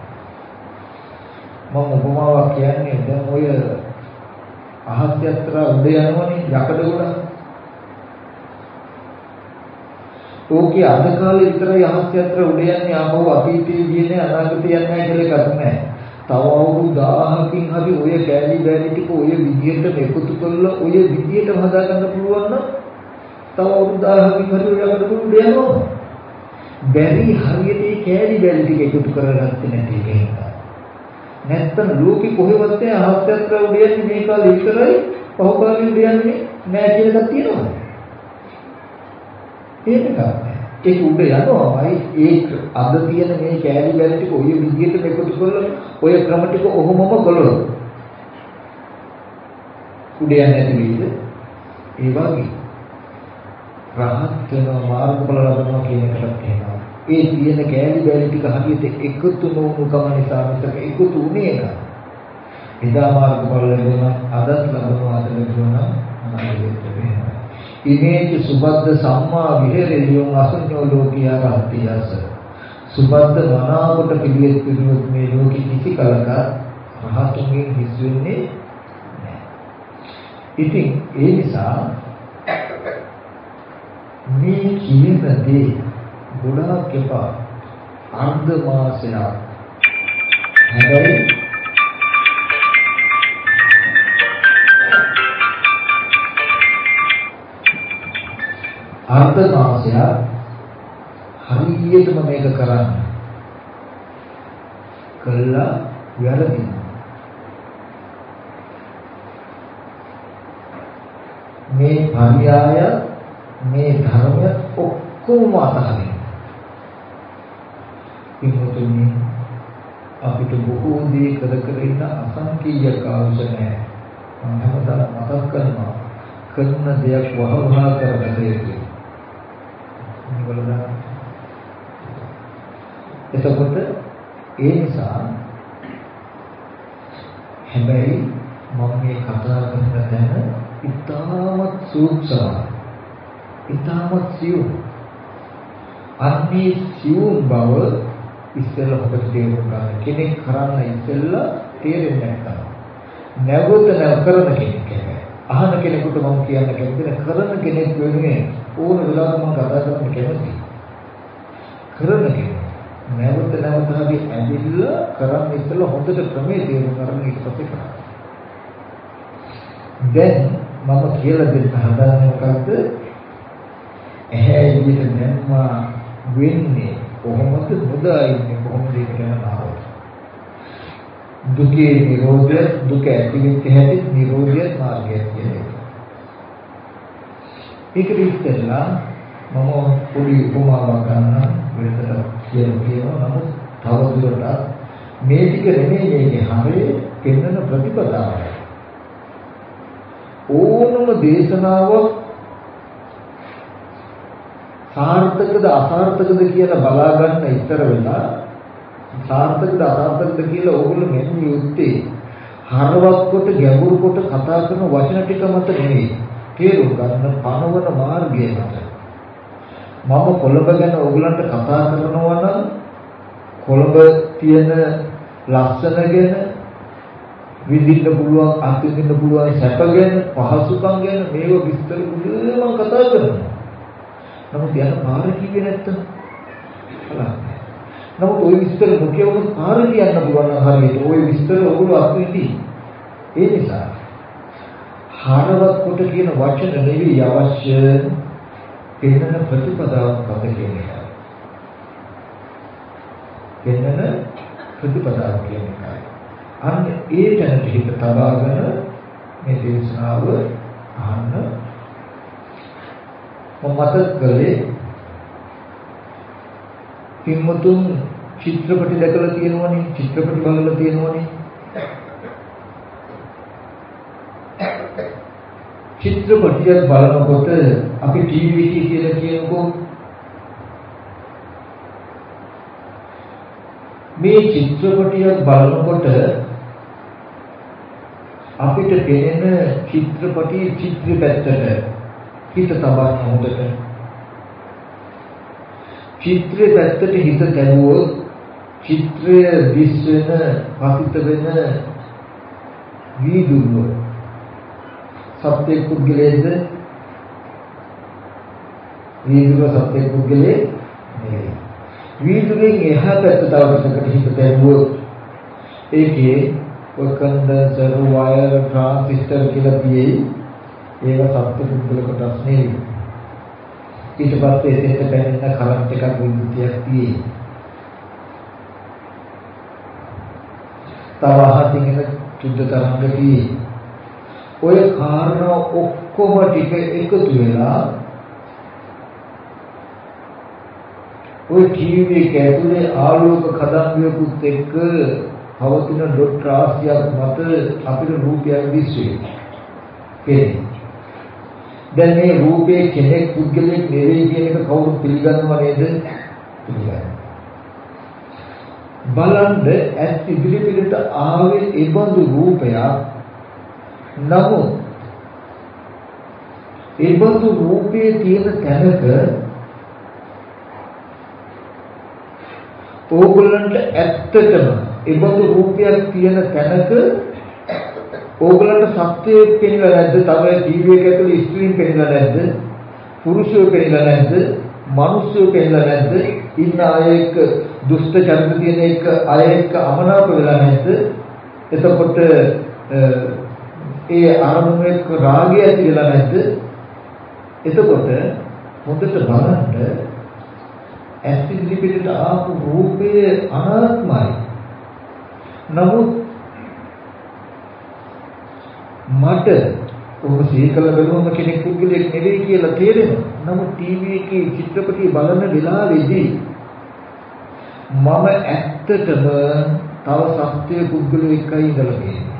මම උපමාවක් කියන්නේ දැන් ඔය අහස් යත්‍රා උඩ යනවනේ යකඩ ගොඩ. ඕකේ අද කාලේ විතරයි අහස් යත්‍රා උඩ යන්නේ ආපහු අතීතයේ ගියේ අනාගතේ යන්නේ නැහැ කියලා එකක් නැහැ. තව අවුරුදු 1000කින් හරි ඔය කැලි බැලි ටික ඔය විදියට එකතු කරලා ඔය විදියටම හදාගන්න පුළුවන් නම් තව අවුරුදු 1000කින් හරි ඔය යකඩ ගොඩ යනවා. බැරි හරියට කෑලි බැලි ටික එකතු කරගත්තේ නැති එක. නැත්තම් ලෝකෙ කොහෙවත් ආහත්‍යත්‍ර උඩයන්නේ මේ කාලේ විතරයි පහුකාලේ උඩයන්නේ නෑ කියලා එකක් තියෙනවා. ඒක තමයි. ඒක උඩ යනවාමයි ඒක අද තියෙන මේ කෑලි බැලි ටික ඔය විදිහට එකතු කරලා ඔය ක්‍රම ටික ඔහොමම කළොත් උඩ යන්නේ නැති වෙයිද? ඒ වගේ රහත් වෙන මාර්ගඵල ලබනවා කියන එකත් එහෙමයි. ඒ තියෙන කෑලි බැලි ටික හරියට එකතු නොවුණු කම නිසා මිසක එකතු උනේ නැහැ. එදා මාර්ගඵල ලැබුණා අදත් ලැබුණා අද ලැබුණා අනාගතේ. ඉමේච සුබද්ද සම්මා විහෙරෙලියෝ අසඤ්ඤෝ ලෝකියා රහතියස. සුබද්ද මනාකොට පිළිවෙත් පිළිවෙත් මේ ලෝකෙ කිසි කලක රහතුන්ගෙන් හිස් වෙන්නේ නැහැ. ඉතින් ඒ නිසා මේ කියන දේ ගොඩාක් එපා අර්ධ මාසයක් හැබැයි අර්ධ මාසයක් හරියටම මේක කරන්න කළා වැරදින මේ පරියාය මේ ධර්මය ඔක්කොම අතහරින්න. ඉන්නතුනි අපිට බොහෝ දේ කර ඉන්න අසංකීය අවශ්‍ය නැහැ. මම හැමදාම මතක් කරනවා කරන දෙයක් වහවහ කරගත යුතුයි. එතකොට ඒ නිසා හැබැයි මම මේ කතා කරන තැන ඉතාමත් සූක්ෂමයි. ඉතාමත් සියුම්. අන්නේ සියුම් බව ඉස්සෙල්ලා ඔබට තේරුම් ගන්න. කෙනෙක් කරන්න ඉස්සෙල්ලා තේරෙන්නේ නැත්නම් නැවත කරන කෙනෙක් කියන්නේ. අහන කෙනෙකුට මම කියන්න කැමතිනේ කරන කෙනෙක් වෙන්නේ ඕන වෙලාවක මම කතා කරන්න කැමතියි. කරන කෙනෙක් නැවත හරි ඇවිල්ලා කරන්න ඉස්සෙල්ලා හොඳට ක්‍රමයේ තේරුම් ගන්න ඊට පස්සේ කරන්න. දැන් මම කියලා දෙන්න හදන්නේ මොකද්ද? ඇහැ එළියට දැම්මා වෙන්නේ කොහොමද මුදායින්නේ කොහොමද කියනවා. දුකේ නිරෝධය දුක ඇතිවෙච්ච හැටි නිරෝධය මාර්ගය කියන්නේ. ඒක ඉස්සෙල්ලා මම පොඩි උපමාවක් ගන්න වෙනතට කියනවා. නමුත් තවදුරටත් මේ ටික නෙමෙයි මේකේ හැරේ පෙන්වන ප්‍රතිපදාව. ඕනම දේශනාවක් සාර්ථකද අසාර්ථකද කියලා බලා ගන්න ඉතර වෙලා සාර්ථකද අසාර්ථකද කියලා ඕගොල්ලෝ මෙන්න යුත්තේ හරවත් කොට ගැඹුරු කොට කතා කරන වචන ටික මත නෙවෙයි තේරුම් ගන්න පනවන මාර්ගය මත. මම කොළඹ ගැන ඕගොල්ලන්ට කතා කරනවා නම් කොළඹ තියෙන ලක්ෂණ ගැන විඳින්න පුළුවන් අත්විඳින්න පුළුවන් සැප ගැන පහසුකම් ගැන මේව විස්තර මුලින්ම කතා කරනවා. නමුත් යන පාර කිව්වේ නැත්තම් බලන්න. නමුත් ওই විස්තර මොකියවුත් පාර කියන්න පුළුවන් නම් හරියට ওই විස්තර ඔයගොල්ලෝ අත්විඳි. ඒ නිසා හරවත් කොට කියන වචන නෙවෙයි අවශ්‍ය පෙන්නන ප්‍රතිපදාවක් අප කියන එකයි. පෙන්නන ප්‍රතිපදාවක් කියන එකයි. අන්න ඒ තැනට හිත තබාගෙන මේ දේශනාව අහන්න මම මතක් කළේ පින්වතුන් චිත්‍රපටි දැකලා තියෙනවනේ චිත්‍රපටි බලලා තියෙනවනේ චිත්‍රපටියක් බලනකොට අපි ටීවී එකේ කියලා කියනකො මේ චිත්‍රපටියක් බලනකොට අපිට දැනෙන චිත්‍රපටියේ චිත්‍ර පැත්තට හිත තබන්න හොඳට චිත්‍රයේ පැත්තට හිත දැමුවොත් චිත්‍රය දිස් වෙන පතිත වෙන වීදුරුව සත්‍ය පුද්ගලයේද වීදුරුව සත්‍ය පුද්ගලයේ නෙවෙයි. වීදුරුවෙන් එහා පැත්ත තවකට හිත දැමුවොත් ඒකේ ඔය කන්ඩන්සර් වයර් ට්‍රාන්සිස්ටර් කියලා තියෙයි. ඒක සත්‍ය පුද්ගල කොටස් නෙවෙයි. ඊට පස්සේ එතෙන්ට පැමිණෙන කරන්ට් එකක් විදුලියක් තියෙයි. තව අහසින් එන චුද්ධ තරංග තියෙයි. ඔය කාරණා ඔක්කොම ටික එකතු වෙලා ඔය ටීවී එක ඇතුලේ ආලෝක කදම්බියකුත් එක්ක පවතින ඩොට් රාශියක් මත අපිට රූපයක් දිස්වේ. දැන් මේ රූපේ කෙනෙක් පුද්ගලෙක් නෙවෙයි කියන එක කවුරු පිළිගන්නව නේද? පිළිගන්නවා. බලන්න ඇස් ඉදිරියට ආවේ ඒ බඳු රූපයක්. නමුත් ඒ බඳු රූපේ තියෙන තැනක ඕගොල්ලන්ට ඇත්තටම ඒ බඳු රූපයක් තියෙන තැනක ඕගොල්ලන්ට සත්‍යයක් පෙන්නලා නැද්ද? තව ජීවිතයක ඇතුළේ ස්ත්‍රීන් පෙන්නලා නැද්ද? පුරුෂයෝ පෙන්නලා නැද්ද? මිනිස්සුયો පෙන්නලා නැද්ද? ඉන්න අය එක්ක දුෂ්ට චරිත තියෙන එක අය එක්ක අමනාප වෙලා නැද්ද? එතකොට ඒ අරමුණු එක්ක රාගය ඇති වෙලා නැද්ද? එතකොට හොඳට බලන්න ඇස් ඉදිරියට ආපු රූපය අනාත්මයි. නමුත් මට ඔබ සීකල බලවම කෙනෙක් පුද්ගලෙක් නෙවෙයි කියලා තේරෙනවා. නමුත් ටීවී එකේ චිත්‍රපටිය බලන වෙලාවේදී මම ඇත්තටම තව සත්‍ය පුද්ගලෙක්යි ඉඳලා තියෙන්නේ.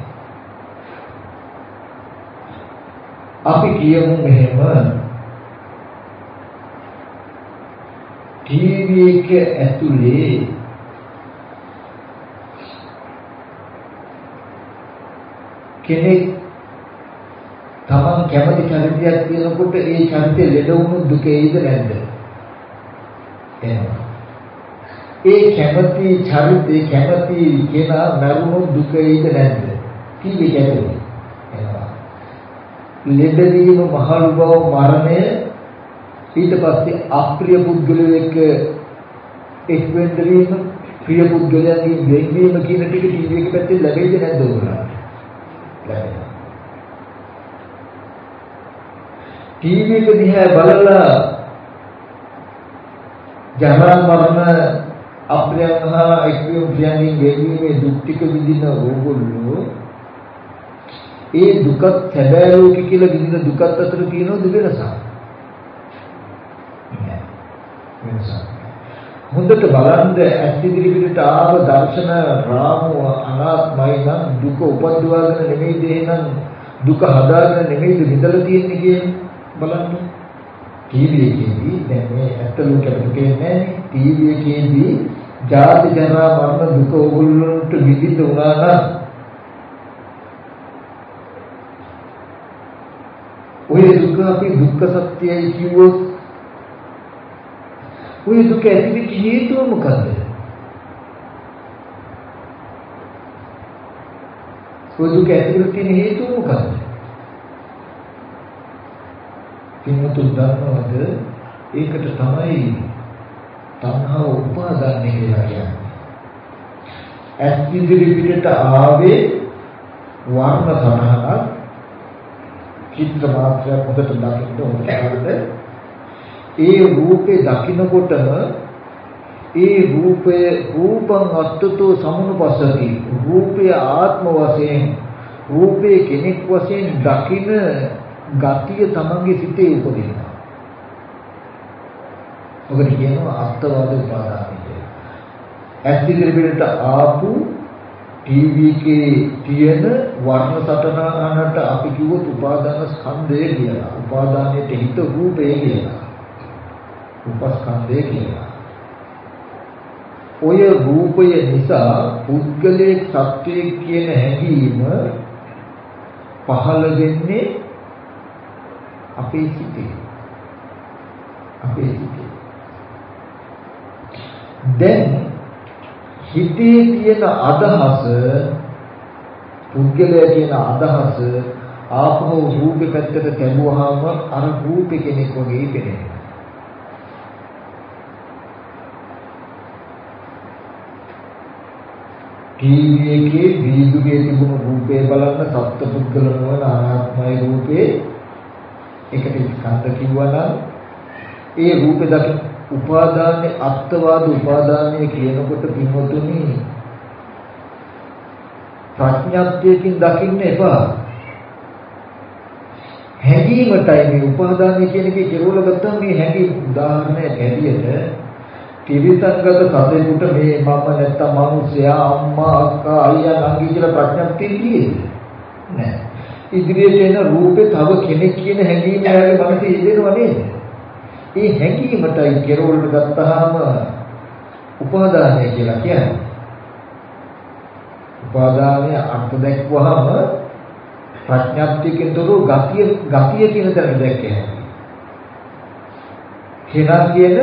අපි කියමු මෙහෙම ටීවී එක ඇතුලේ කෙනෙක් තමන් කැමති චරිතයක් තියෙනකොට ඒ චරිතය ලෙඩ වුණු දුකේද නැද්ද? එනවා. ඒ කැමති චරිතේ කැමති කෙනා මරුණු දුකේද නැද්ද? ටීවී එක ඇතුලේ එනවා. ලෙඩවීම මහලු බව මරණය ඊට පස්සේ අප්‍රිය පුද්ගලයෙක් එක් වෙන්දවීම ප්‍රිය පුද්ගලයන්ගේ වෙන්වීම කියන ටික ටීවී එක පැත්තේ ලැබෙයිද නැද්ද ඔයාලට? ලැබෙනවා. ටීවී එක දිහා බලලා ජරා මරණ අප්‍රියංහා එක්වීම ප්‍රියන්ගේ වෙන්වීමේ දුක් ටික විඳින ඕගොල්ලෝ ඒ දුකත් සැබෑ ලෝකේ කියලා විඳින දුකත් අතර තියෙනවද වෙනසක්? හොඳට බලන්න ඇස් ඉදිරියට ආව දර්ශන රාමුව අනාත්මයි නම් දුක උපද්දවාගෙන නෙමෙයි දෙනනම් දුක හදාගෙන නෙමෙයි විඳලා තියෙන්නේ කියන බලන්න. ටීවී එකේදී දැන් මේ ඇත්ත ලෝකෙට කියන්නේ ටීවී එකේදී ජාති ජරා මරණ දුක ඕගොල්ලන්ට විඳින්න උනා නම් ඔය දුක අපි දුක්ඛ සත්‍යයි කිව්වොත් ඔය දුක ඇතිවෙච්ච හේතුව මොකද්ද? ඔය දුක ඇතිවෙච්ච හේතුව මොකද්ද? කිනුතු දන්නවද? ඒකට තමයි තණ්හා උපාදානය කියලා කියන්නේ. ඇස් ඉදිරියට ආවේ වර්ණ තණ්හාවක් චිත්ත මාත්‍රයක් හොදට දකින්න ඕනේ. ඒ රූපේ දකින්නකොටම ඒ රූපය රූපං අත්තතෝ සමුනුපස්සති රූපය ආත්ම වශයෙන් රූපේ කෙනෙක් වශයෙන් දකින්න ගතිය තමන්ගේ සිතේ උපදිනවා. ඔකට කියනවා අත්වාද උපාදානය කියලා. ඇස් ඉදිරියට ආපු ටීවී එකේ තියෙන වර්ණ සටහනට අපි කිව්වොත් උපාදාන ස්කන්ධය කියලා. උපාදානයේ හිත රූපය කියලා. උපස්කන්ධය කියලා. ඔය රූපය නිසා පුද්ගලයේ සත්‍යය කියන හැඟීම පහළ වෙන්නේ අපේ සිතේ. අපේ සිතේ. දැන් හිතේ තියෙන අදහස පුද්ගලයා කියන අදහස ආපහු රූපේ පැත්තට තැබුවාම අර රූපේ කෙනෙක් වගේ පෙනෙනවා. ටීවී එකේ වීදුරුවේ තිබුණු රූපේ බලන්න සත්පුද්ගල නොවන අනාත්මයි රූපේ එකට ස්කන්ධ කිව්වනම් ඒ රූපේ දකින උපාදානයේ අත්වාද උපාදානයේ කියනකොට පින්වතුනි ප්‍රඥාත්‍යයෙන් දකින්න එපා. හැඟීමටයි මේ උපාදානය කියන එකේ කෙරවල ගත්තාම මේ හැඟීම උදාහරණයක් ඇටියට තිරිසංගත සතෙකුට මේ මම නැත්තම් මිනිසයා අම්මා අක්කා අයියා නංගි කියලා ප්‍රඥාත්තිය තියෙන්නේ නෑ. ඉදිරියට එන රූපේ තව කෙනෙක් කියන හැඟීම යාගේ මනසේ ඉදෙනව නේද? ඒ හැඟීමටයි කෙරවලට ගත්තාම උපාදානය කියලා කියන්නේ. උපාදානය අර්ථ දැක්වහම ප්‍රඥාප්තියකින් තොරව ගතිය කියන තැන දැක්කේ. කෙනා කියන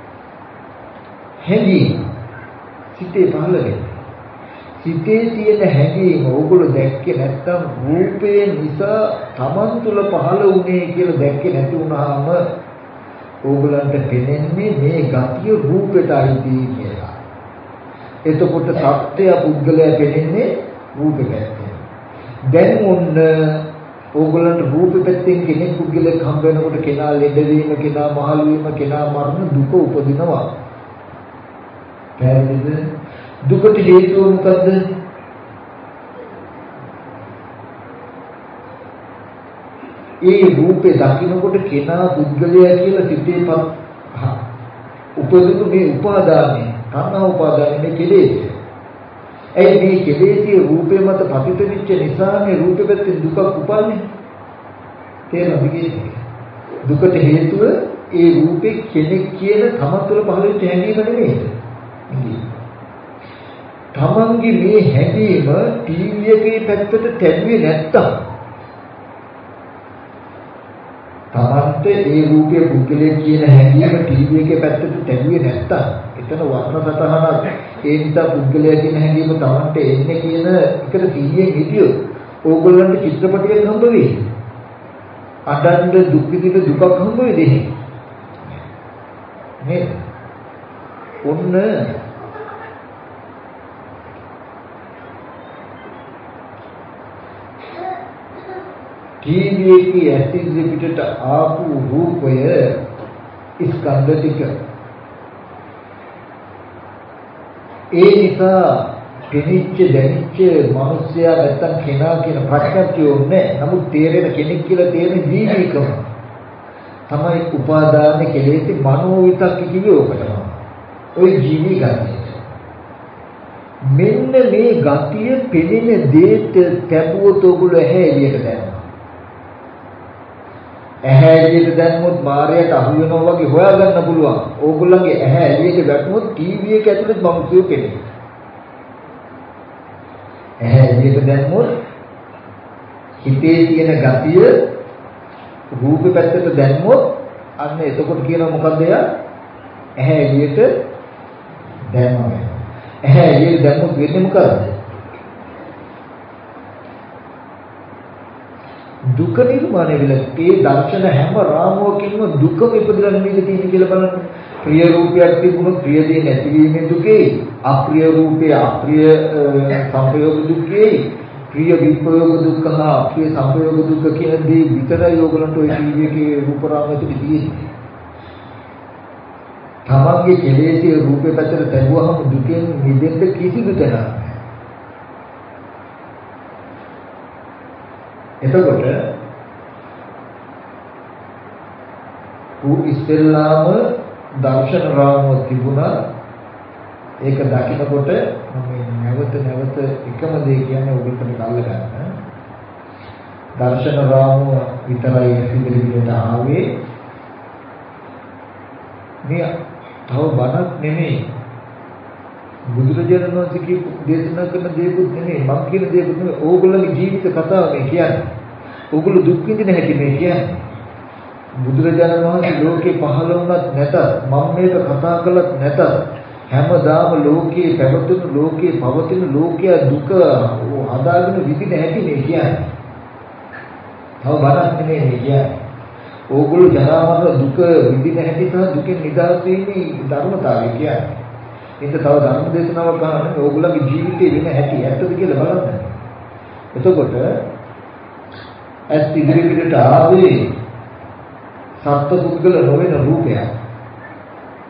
හැඟීම සිතේ පහළ වෙන්නේ. සිතේ තියෙන හැඟීම ඕගොල්ලෝ දැක්කේ නැත්නම් රූපේ නිසා Taman තුල පහළ වුණේ කියලා දැක්කේ නැති වුණාම ඕගලන්ට පෙනෙන්නේ මේ ගතිය රූපෙට අයිති කියලා. එතකොට සත්‍ය පුද්ගලයා පෙනෙන්නේ රූපෙ පැත්තෙන්. දැන් ඔන්න ඕගලන්ට රූපෙ පැත්තෙන් කෙනෙක් පුද්ගලෙක් හම්බ වෙනකොට කෙනා ලෙඩ වීම, කෙනා මහලු වීම, කෙනා මරණ දුක උපදිනවා. පැහැදිලිද? දුකට හේතුව මොකද්ද? ඒ රූපේ දකින්නකොට කෙනා පුද්ගලයා කියලා සිතේපත් උපදින මේ උපාදානය, තණ්හා උපාදානය මේ කෙලෙස්. ඒ මේ කෙලෙස්ගේ රූපේ මත පතිත වෙච්ච නිසා මේ රූපෙ පැත්තෙන් දුකක් උපන්නේ. තේරෙනවද කියන්නේ? දුකට හේතුව ඒ රූපේ කෙනෙක් කියන තමන් තුළ පහළ වෙච්ච හැඟීම නෙමෙයි. තමන්ගේ මේ හැඟීම ටීවී එකේ පැත්තට තැබුවේ නැත්තම් තමන්ට ඒ රූපයේ පුද්ගලයෙක් කියන හැඟීම ටීවී එකේ පැත්තට තැබුවේ නැත්තම් එතන වර්ණ සතහනක් ඒ නිසා පුද්ගලයා කියන හැඟීම තමන්ට එන්නේ කියන එකට 100න් හිටියොත් ඕගොල්ලන්ට චිත්‍රපටයක් හම්බ වෙයි. අඬන්න දුක් විඳින දුකක් හම්බ වෙයි. මේ ඔන්න ටීවී එකේ ඇසිඩ් පිටට ආපු රූපය ස්කන්ධ ටික. ඒ නිසා කෙනෙක් දැනිච්ච මිනිසයා නැත්තම් කෙනා කියන ප්‍රශ්නක් යොන්නේ. නමුත් තේරෙන කෙනෙක් කියලා තේරෙන ජීවිකම තමයි උපාදාන කෙලෙස් මනෝ විතක් කිව්වේ ඔකට. ওই ජීවි ගතිය. මෙන්න මේ ගතිය පෙනෙන දේට තැබුවොත් ඔගොල්ලෝ ඇහැ එළියට දැම්මා. ඇහැ එළියට දැම්මොත් මායයට අහු වෙනවා වගේ හොයාගන්න පුළුවන්. ඕගොල්ලන්ගේ ඇහැ එළියට වැටුනොත් ටීවී එක ඇතුලේ මනුස්සයෝ පෙනේ. ඇහැ එළියට දැම්මොත් හිතේ තියෙන ගතිය රූපේ පැත්තට දැම්මොත් අන්න එතකොට කියනවා මොකද්ද එයා? ඇහැ එළියට දැම්මම. ඇහැ එළියට දැම්මොත් වෙන්නේ මොකද්ද? දුක නිර්මාණය වෙලා ඒ දර්ශන හැම රාමුවකින්ම දුකම ඉපදලා නෙමෙයි තියෙන්නේ කියලා බලන්න. ප්‍රිය රූපයක් තිබුණොත් ප්‍රිය දේ නැතිවීමේ දුකේ, අප්‍රිය රූපේ අප්‍රිය සංපයෝග දුකේ, ප්‍රිය විපයෝග දුක්ඛ හා අප්‍රිය සංපයෝග දුක්ඛ කියන දේ විතරයි ඕගලන්ට ওই ටීවී එකේ රූප රාමුවට තියෙන්නේ. තමන්ගේ කෙලෙසේ රූපේ පැත්තට තැබුවහම දුකෙන් මිදෙන්න කිසිදු තැනක් නැහැ. එතකොට ඉස්සෙල්ලාම දර්ශන රාමුව තිබුණා. ඒක දකිනකොට මම නැවත එකම දේ කියන්නේ ඔබට කල්ල ගන්න. දර්ශන රාමුව විතරයි ඉදිරියට ආවේ. මේ තව බණක් නෙමෙයි. බුදුරජාණන් වහන්සේ කියපු දේශනා කරන දේකුත් නෙමෙයි, මම කියන දේකුත් නෙමෙයි. ඕගොල්ලෝගේ ජීවිත කතාව මේ කියන්නේ. ඕගොල්ලෝ දුක් විඳින හැටි මේ කියන්නේ. බුදුරජාණන් වහන්සේ ලෝකේ පහළ වුණත් නැතත්, මම මේක කතා කළත් නැතත්, හැමදාම ලෝකේ පැවතුණු ලෝකේ පවතින ලෝකයේ දුක හදාගෙන විඳින හැටි මේ කියන්නේ. තව බණක් නෙමෙයි මේ කියන්නේ. ඕගොල්ලෝ ජරා මරණ දුක විඳින හැටි සහ දුකෙන් නිදහස් වීමේ ධර්මතාවය කියන්නේ. ඒක තව ධර්ම දේශනාවක් ගන්න ඕගොල්ලන්ගේ ජීවිතේ වෙන හැටි ඇත්තද කියලා බලන්න. එතකොට ඇස් ඉදිරියට ආවේ සත්පුද්ගල නොවන රූපයක්.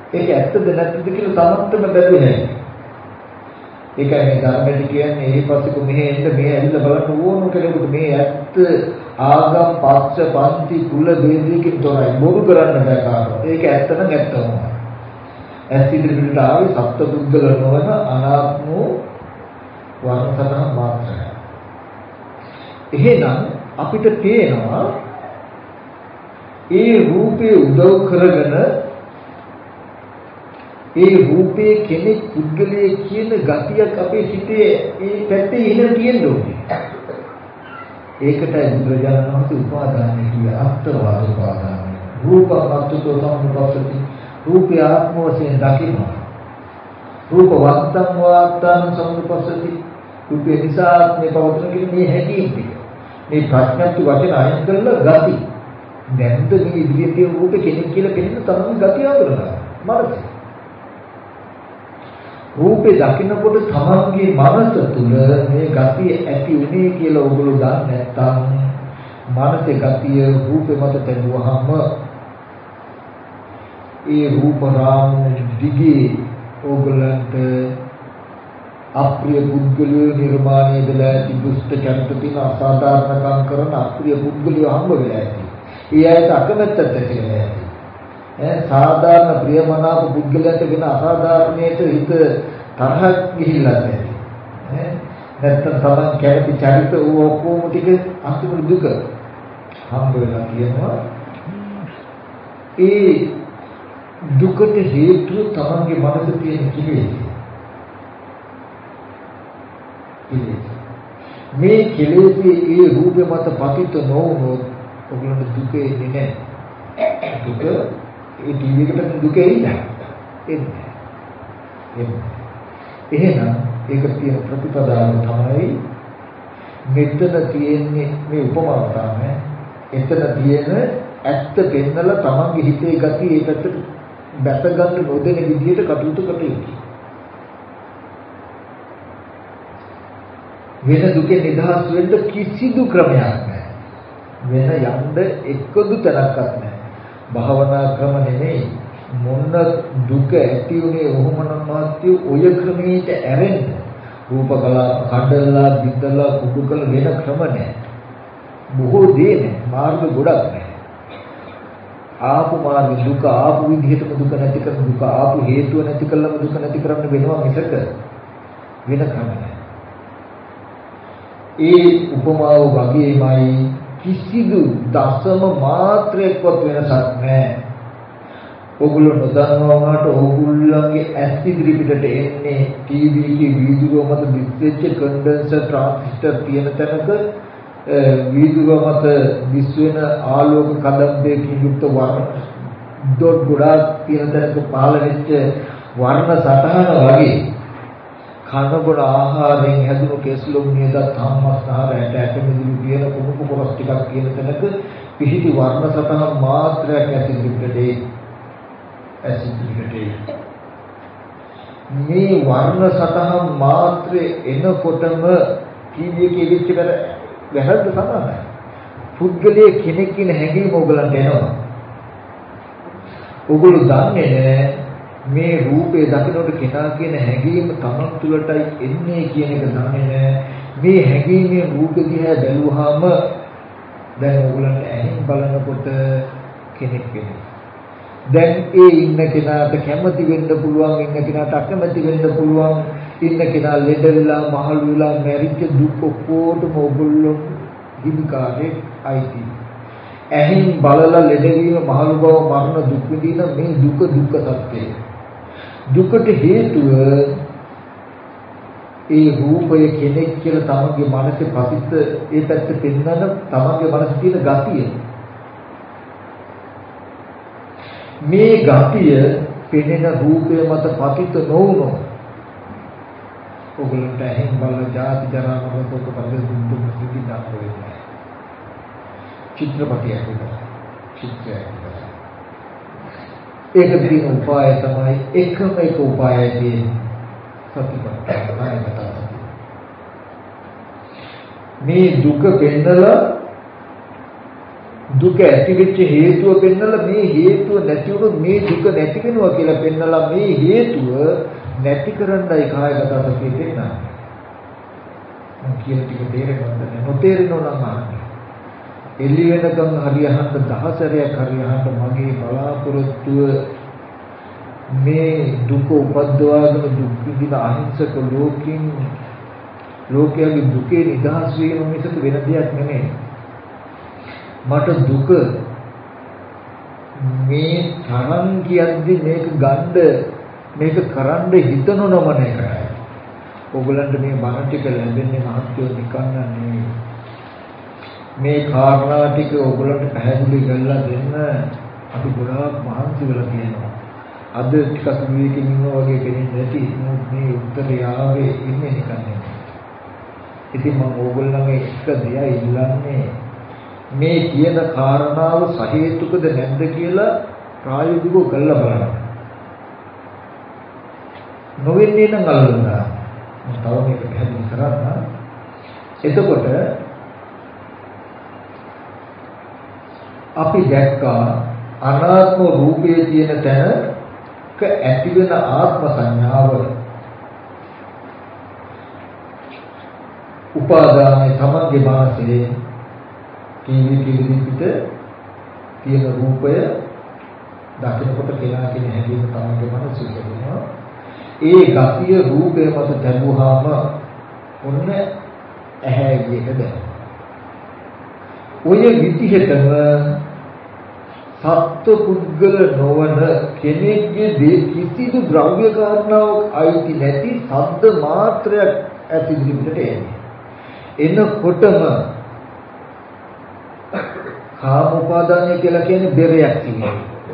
ඒක ඇත්තද නැත්ද කියලා තමන්ටම බැලුවේ නැහැ. ඒකයි මේ ධර්මෙදි කියන්නේ එහිපස්සෙක මෙහෙ එන්න මෙහෙ ඇවිල්ලා බලන්න ඕන කෙනෙකුට මේ ඇත්ත ආගම් පක්ෂ පන්ති කුල ભેදයකින් තොරයි. බොරු කරන්න බෑ කාටවත්. ඒක ඇත්ත නම් ඇත්තම. ඇස් ඉදිරියට ආවේ සත්පුද්ගල නොවන අනාත්ම වර්ණතන මාත්‍රයි. එහෙනම් අපිට පේනවා ඒ රූපේ උදව් කරගෙන ඒ රූපේ කෙනෙක් පුද්ගලයේ කියන ගතියක් අපේ සිතේ ඒ පැත්තේ ඉන්න තියෙන්න ඕනේ. ඒකටයි බුදුරජාණන් වහන්සේ උපාදානය කියේ අත්වාද උපාදානය. රූපවත්තුතෝ සම්පස්සති රූපය ආත්ම වශයෙන් දකිනවා. රූපවත්තං වාත්තං සම්පස්සති රූපේ නිසා මේ පවතන කියන මේ හැඟීම් ටික. මේ ප්‍රඥාත්ති වචන අයින් කරලා ගති. දැන්ද මේ ඉදිරියේ තියෙන රූපේ කෙනෙක් කියලා පෙනෙන තමයි ගතිය අඳුරනවා. මනස. රූපේ දකින්නකොට තමන්ගේ මනස තුල මේ ගතිය ඇති උනේ කියලා ඔයගොල්ලෝ දන්නේ නැත්නම් මනසේ ගතිය රූපේ මත තැබුවහම ඒ රූප රාම දිගේ ඔයගොල්ලන්ට අප්‍රිය පුද්ගලයෝ නිර්මාණය වෙලා ඇති දුෂ්ට චරිත තින අසාධාරණකම් කරන අප්‍රිය පුද්ගලයෝ හම්බ වෙලා ඇති. ඒ අයට අකමැත්තක් ඇති වෙලා ඇති. සාධාරණ ප්‍රියමනාප පුද්ගලයන්ට වෙන අසාධාරණයට හිත තරහක් ගිහිල්ලා නැති. නැත්තම් තමන් කැමති චරිත ඔක්කොම ටික අන්තිම දුක හම්බ වෙලා කියනවා. ඒ දුකට හේතුව තමන්ගේ මනසේ තියෙන කෙලෙස්. මේ කෙලෙස්ේ ඒ රූපේ මත පතිත නොවුනොත් ඔයගොල්ලන්ට දුක එන්නේ නැහැ. දුක ඒ ටීවී එකට දුක එන්නේ. එහෙනම් ඒක තියෙන ප්‍රතිපදාව තමයි මෙතන තියෙන්නේ මේ උපමාව තමයි. එතන තියෙන ඇත්ත පෙන්නලා තමන්ගේ හිතේ ගතිය ඒ පැත්තට බැස ගන්න නොදෙන විදිහට කටයුතු කටයුතු. වෙන දුකේ නිදහස් වෙන්න කිසිදු ක්‍රමයක් නැහැ. වෙන යන්න එකදු තැනක්වත් නැහැ. භාවනා ක්‍රම නෙමෙයි. මොන දුක ඇති උනේ ඔහොමනම් මාත්‍ය ඔය ක්‍රමයට ඇරෙන්න. රූප කලාප කඩලා බින්දලා කුඩු කළ වෙන ක්‍රම නැහැ. බොහෝ දේ නැහැ. මාර්ග ගොඩක් නැහැ. ආපු මාර්ග දුක ආපු විදිහටම දුක නැති කරන දුක ආපු හේතුව නැති කළම දුක නැති කරන්න වෙනවා මිසක වෙන ක්‍රම නැහැ. ඒ උපමාව වගේමයි කිසිදු දශම මාත්‍රයක්වත් වෙනසක් නැහැ. ඔගොල්ලෝ නොදන්නවා වුණාට ඔගොල්ලන්ගේ ඇස් ඉදිරි පිටට එන්නේ ටීවී එකේ වීදුරුව මත දිස්වෙච්ච කන්ඩෙන්සර් ට්‍රාන්සිස්ටර් තියෙන තැනක වීදුරුව මත දිස් වෙන ආලෝක කදම්බයකින් යුක්ත වර්ණ ඩොට් ගොඩාක් තියෙන තැනක පහළ වෙච්ච වර්ණ සටහන වගේ කනබුන ආහාරයෙන් හැදුණු කෙස්ලොම් නියදත් ධම්මස්හාර ඇට ඇට මිදුළු කියන කුණු කොරස් ටිකක් කියන තැනක පිහිටි වර්ණ සටහන් මාත්‍රයක් ඇති පිටේ මේ වර්ණ සටහන් මාත්‍රේ එනකොටම කීවියකේ විච්ච වැරද්ද සමානයි. පුද්ගලයේ කෙනෙක් කියන හැඟීම ඕගලන්ට එනවා. ඕගොල්ලෝ දන්නේ නැහැ මේ රූපේ දකින්නට කෙනා කියන හැඟීම තමන් තුළටයි එන්නේ කියන එක දන්නේ නැහැ. මේ හැඟීමේ රූප දිහා බැලුවාම දැන් ඕගලන්ට ඇහෙන් බලනකොට කෙනෙක් වෙනවා. දැන් ඒ ඉන්න කෙනාට කැමති වෙන්න පුළුවන්, ඉන්න කෙනාට අකමැති වෙන්න පුළුවන්, ඉන්න කෙනා ලෙඩ වෙලා මහලු වෙලා මැරිච්ච දුක් ඔක්කොටම ඔයගොල්ලෝ හිමිකාරේ අයිති. ඇහෙන් බලලා ලෙඩ වීම මහලු බව මරණ දුක් විඳින මේ දුක දුක්ඛ සත්‍යය. දුකට හේතුව ඒ රූපය කෙනෙක් කියලා තමන්ගේ මනසේ පතිත ඒ පැත්ත පෙන්වන තමන්ගේ මනසේ තියෙන ගතිය. මේ ගතිය පෙනෙන රූපය මත පතිත නොවුනොත් ඔගලන්ට ඇහෙන් බලන ජාති ජරා මරණ දුක පරිදි දුක් විඳින්න වෙන්නේ. චිත්‍රපටියක් විතරයි. චිත්‍රයක් විතරයි. ඒක දින උපාය තමයි එකම එක උපායයේදී සතිපට්ඨානය තමයි. මේ දුක පෙන්නලා දුක ඇති වෙච්ච හේතුව පෙන්නලා මේ හේතුව නැති වුණොත් මේ දුක නැති වෙනවා කියලා පෙන්නලා මේ හේතුව නැති කරන්නයි කායගත සතිය පෙන්නන්නේ. මම කියන ටික තේරෙනවද? නොතේරෙනව නම් අහන්න. එළි වෙනකන් හරියහන්න දහසරයක් හරියහන්න මගේ බලාපොරොත්තුව මේ දුක උපද්දවාගෙන දුක් විඳින අහිංසක ලෝකයේ දුකේ නිදහස් වීම මිසක වෙන දෙයක් නෙමෙයි. මට දුක මේ තරම් කියද්දි මේක ගන්න මේක කරන්න හිතන නොමන එකයි. ඕගලන්ට මේ බණ ටික ලැබෙන්නේ මහත්යෝ නිකන් නෙමෙයි. මේ කාරණා ටික ඕගලන්ට පැහැදිලි කරලා දෙන්න අපි ගොඩාක් මහන්සි වෙලා තියෙනවා. අද ටිකක් විවේකයෙන් ඉන්නවා වගේ කෙනෙක් නැති මේ උත්තරය ආවේ ඉන්නේ නිකන් නෙමෙයි. ඉතින් මම ඕගොල්ලන්ගේ එක දෙයයි ඉල්ලන්නේ මේ කියන කාරණාව සහේතුකද නැද්ද කියලා ප්‍රායෝගිකව කරලා බලන්න. නොවෙන්නේ නම් අල්ලන්න. මම තව මේක පැහැදිලි කරන්න. එතකොට අපි දැක්කා අනාත්ම රූපයේ තියෙන තැනක ඇති වෙන ආත්ම සංඥාව උපාදානයේ තමන්ගේ මානසයේ පිට තියෙන රූපය දකිනකොට කෙනා කියන හැඟීම තමන්ගේ මනසට එනවා. ඒ ගතිය රූපය මත දැමුවාම ඔන්න ඇහැ එළියට දැනෙනවා. ඔය විදිහටම සත්ව පුද්ගල නොවන කෙනෙක්ගේ කිසිදු ද්‍රව්‍ය කාරණාවක් අයිති නැති ශබ්ද මාත්‍රයක් ඇති ඉදිරියට එන්නේ. එනකොටම කාම උපාදානය කියලා කියන්නේ බෙරයක් කියන්නේ.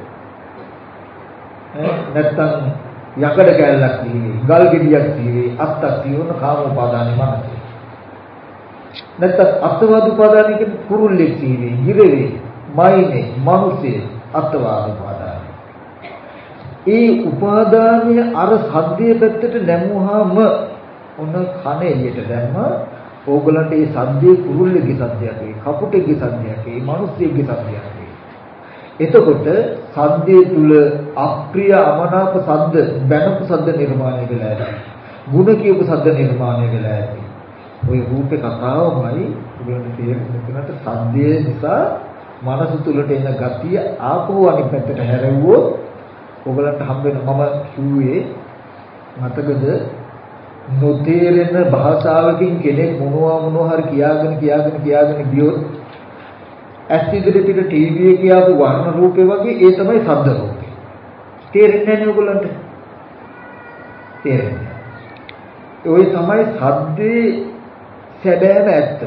නැත්තම් යකඩ කැල්ලක් කියන්නේ, ගල් ගෙඩියක් කියන්නේ, අත්තක් කියන කාම උපාදානෙ මනසේ. නැත්තම් අත්වාද උපාදානය කියන්නේ කුරුල්ලෙක් කියන්නේ, ගිරේ, මයිනේ, මිනිස්සේ අත්වාද උපාදානය. ඒ උපාදානය අර සද්දේ පැත්තට නැමුවාම ඔන්න කන එළියට දැම්ම ඕගලන්ට මේ සද්දේ කුරුල්ලෙක්ගේ සද්දයක් වේ, කපුටෙක්ගේ සද්දයක් වේ, මිනිස්සෙක්ගේ සද්දයක් වේ. එතකොට සද්දේ තුල අප්‍රිය අමනාප සද්ද, බැනපු සද්ද නිර්මාණය වෙලා ඇති. ගුණ කියපු සද්ද නිර්මාණය වෙලා ඇති. ওই රූපේ කතාවමයි ඔයගොල්ලෝ තේරුම් සද්දේ නිසා මනස තුලට එන ගතිය ආපහු අනිත් පැත්තට හැරෙව්වොත් ඔයගලන්ට හම්බ වෙන මම කිව්වේ මතකද නොතේරෙන භාෂාවකින් කෙනෙක් මොනවා හරි කියාගෙන ගියොත් ඇස් ඉදිරියට ටීවී එකේ ආපු වර්ණ රූපේ වගේ ඒ තමයි ශබ්ද රූපේ. තේරෙන්නේ නැහැ ඔයගලන්ට. තේරෙන්නේ. ඔය තමයි ශබ්දේ සැබෑම ඇත්ත.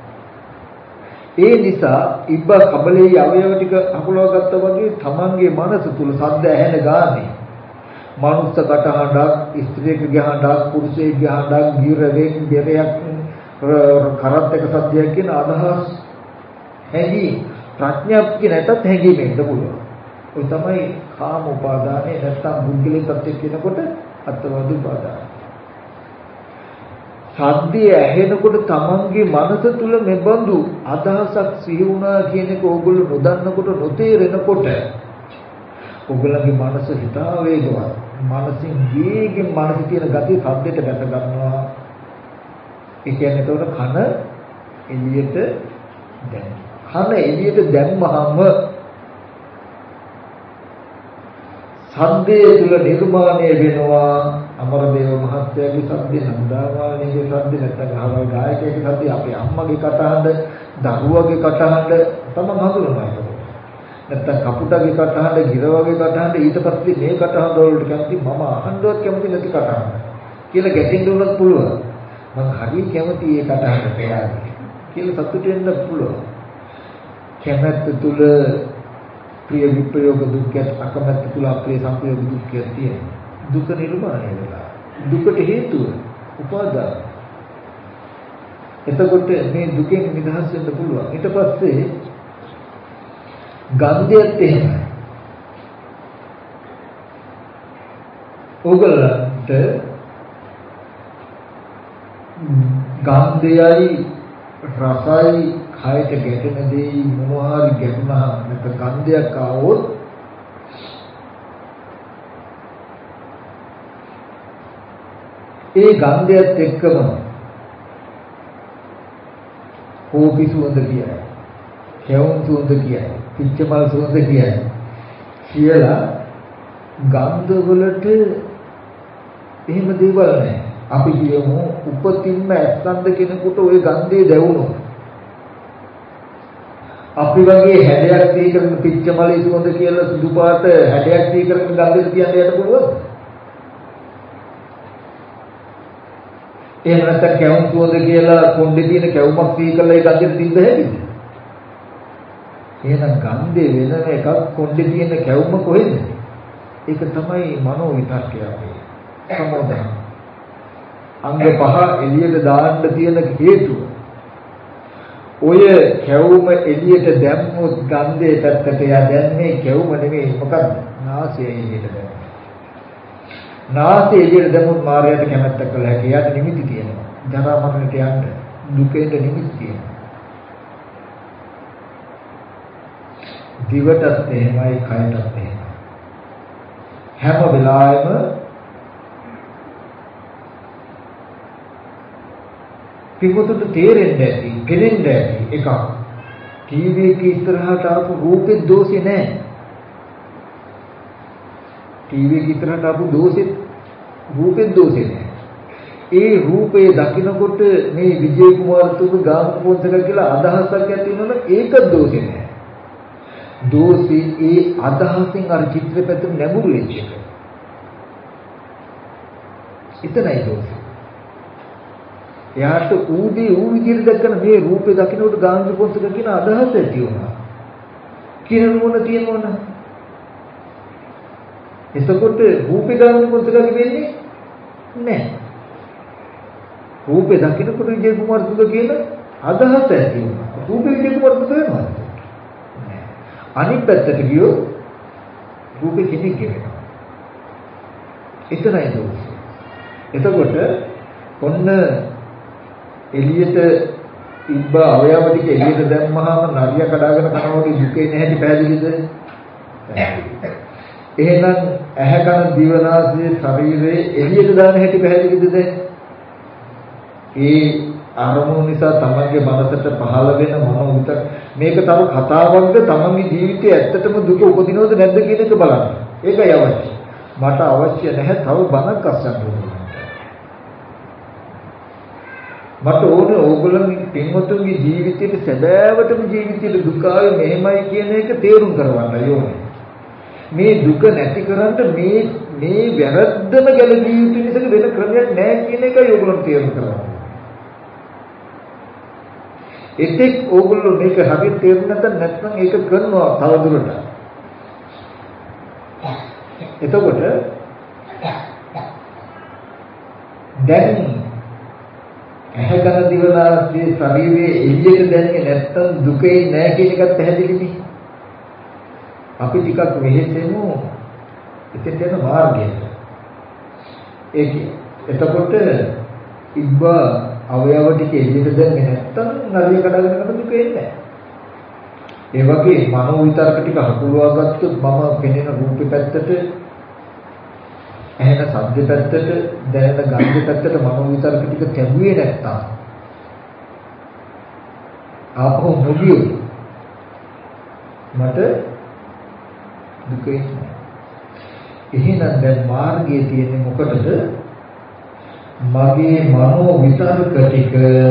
ඒ නිසා ඉබ්බ කබලේ අවයව ටික අකුලව ගත්තා වගේ තමන්ගේ මනස තුල ශබ්ද ඇහෙන ගානේ මනුස්ස කටහඬක්, ස්ත්‍රියකගේ හඬක්, පුරුෂයෙක්ගේ හඬක්, ගිරවෙක්, බෙරයක්, කරත් එක සද්දයක් කියන අදහස් හැඟි ප්‍රඥාප්තිය නැතත් හැඟීමෙන්ද පුළුවන්. ඔය තමයි කාම උපාදානය නැත්තම් බුද්ධිලේ තත්ත්වය කියනකොට අත්වාද උපාදානය. සද්දේ ඇහෙනකොට තමන්ගේ මනස තුල මෙබඳු අදහසක් සිහි වුණා කියන එක ඕගොල්ලෝ නොදන්නකොට නොතේරෙනකොට ඔයගලගේ මනස හිතා වේගවත්. මනසින් වේගෙන් මනසේ තියෙන gati සද්දෙට දැස ගන්නවා. ඒ කියන්නේ ඒකට කන එළියට දැන්. කන එළියට දැම්මහම සද්දේ තුල නිර්මාණය වෙනවා. අමරදේව මහත්තයාගේ සද්දේ, නන්දාමාලීගේ සද්දේ, නැත්නම් ගහවල් ගායකයෙකුගේ සද්දේ, අපේ අම්මගේ කටහඬ, දරුවගේ කටහඬ තමයි හඳුනනවා ඒක. නැත්තම් කපුටගේ කටහඬ, ගිරවගේ කටහඬ, ඊට පස්සේ මේ කටහඬ වලට කැමති මම අහන්නවත් කැමති නැති කටහඬ කියලා ගැටෙන්න උනත් පුළුවන්. මම හරිය කැමති මේ කටහඬට කියලා සතුටු වෙන්න පුළුවන්. කැමැත්ත තුල ප්‍රිය විප්‍රයෝග දුක්ඛයත්, අකමැත්ත තුල අප්‍රිය සංප්‍රයෝග දුක්ඛයත් තියෙනවා. දුක නිර්මාණය වෙලා. දුකට හේතුව උපාදාන. එතකොට මේ දුකෙන් නිදහස් වෙන්න පුළුවන්. ඊට පස්සේ ගන්ධයත් එහෙමයි. ඕගලන්ට ගන්ධයයි රසයි කායට ගැටෙන දේ මොනවාරි ගැටුණා නැත්නම් ගන්ධයක් ආවොත් ඒ ගන්ධයත් එක්කම කෝපි සුවඳ කියයි, කැවුම් සුවඳ කියයි, පිච්චමල් සුවඳ කියයි කියලා ගන්ධ වලට එහෙම දේවල් නැහැ. අපි කියමු උපතින්ම ඇස්සන්ද කෙනෙකුට ওই ගන්ධය දැවුණොත් අපි වගේ හැඩයක් දී කරන පිච්චමලේ සුවඳ කියලා සුදු පාට හැඩයක් දී කරන ගන්ධය කියන්න යට පුළුවන්ද? එහෙම නැත්නම් කැවුම් සුවඳ කියලා කොණ්ඩේ තියෙන කැවුමක් දී කරලා ඒ ගන්ධෙට තිබ්බ හැකිද? එහෙනම් ගන්ධේ වෙනම එකක් කොණ්ඩේ තියෙන කැවුම කොහෙද? ඒක තමයි මනෝ විතර්කය අපේ. සමෝධය. අංග පහ එළියට දාන්න තියෙන හේතුව. ඔය කැවුම එළියට දැම්මොත් ගන්ධේ පැත්තට යා දැන් මේ කැවුම නෙමෙයි මොකද්ද? නාසය එළියට දැම්මොත්. නාසය එළියට දැම්මොත් මායයට කැමැත්තක් කළා හැකියි. යාට නිමිති තියෙනවා. ජරා මරණයට යන්න දුකේට නිමිති තියෙනවා. දිවටත් එහෙමයි කයටත් එහෙමයි. හැම වෙලාවෙම පිටුට තේරෙන්න ඇති, පෙනෙන්න ඇති එකක්. ටීවී එක ඉස්සරහට ආපු රූපේ දෝෂේ නැහැ. ටීවී එක ඉස්සරහට ආපු රූපේ දෝෂේ නැහැ. ඒ රූපේ දකින්නකොට මේ විජේ කුමාරතුංග ගාන පොන්සක කියලා අදහසක් ඇති වෙනවනේ ඒක දෝෂේ නැහැ. දෝෂේ ඒ අදහසින් අර චිත්‍රපටෙ නැඹුරු වෙච්ච එක. එතනයි දෝෂේ. එයාට ඌදී ඌ විදිහට දැක්කම මේ රූපේ දකින්නකොට ගාන්ධි පොන්සක කියන අදහස ඇති වුණා. කියන මොන තියෙනවද? එතකොට රූපේ ගාන්ධි පොන්සක වෙන්නේ නැහැ. රූපේ දකින්නකොට විජේ කුමාරතුංග කියන අදහස ඇති වුණා. රූපේ විජේ කුමාරතුංග වෙනවා. අනිත් පැත්තට ගියොත් රූපේ කෙනෙක් වෙනවා. එතනයි දෝෂය. එතකොට ඔන්න එළියට ඉබ්බ අවයව ටික එළියට දැම්මහම නරිය කඩාගෙන කනකොට දුකේ නැහැටි පැහැදිලිද? එහෙනම් ඇහැ කන දිව නාසය ශරීරයේ එළියට දාන හැටි පැහැදිලිද? ඒ අරමුණු නිසා තමන්ගේ මනසට පහළ වෙන මනෝ විතර මේක තව කතාවක්ද තමන්ගේ ජීවිතයේ ඇත්තටම දුක උපදිනවද නැද්ද කියන එක බලන්න. ඒකයි අවශ්‍ය. මට අවශ්‍ය නැහැ තව බණක් අස්සන්න ඕනේ. මට ඕනේ ඕගොල්ලන්ගේ පින්වතුන්ගේ ජීවිතයේ සැබෑවටම ජීවිතයේ දුක ආවේ මෙහෙමයි කියන එක තේරුම් කරගන්න ඕනේ. මේ දුක නැති කරන්න මේ වැරද්දම ගැලවී යුතු නිසා වෙන ක්‍රමයක් නැහැ කියන එකයි ඕගොල්ලන් තේරුම් කරගන්න. එතෙක් ඕගොල්ලෝ මේක හරියට තේරුම් නැත්නම් ඒක කරනවා තවදුරටත්. එතකොට දැන් ඇහැ කන දිව නාසය ශරීරයේ එළියට දැනෙන්නේ නැත්නම් දුකේ නැහැ කියන එකත් පැහැදිලිනේ. අපි ටිකක් වෙහෙසෙමු එතෙන්ට යන මාර්ගයට. එතකොට ඉබ්බ අවයව ටික එළියට දැම්මේ නැත්නම් නරිය කඩගෙන යන දුක එන්නේ නැහැ. ඒ වගේ මනෝ විතර්ක ටික හකුලවා ගත්තොත් මම පෙනෙන රූපේ පැත්තට, ඇහෙන ශබ්ද පැත්තට, දැනෙන ගන්ධ පැත්තට මනෝ විතර්ක ටික තැබුවේ නැත්නම් ආපහු නොගියොත් මට දුක එන්නේ. එහෙනම් දැන් මාර්ගයේ තියෙන්නේ මොකටද? මගේ මනෝ විතර්ක ටික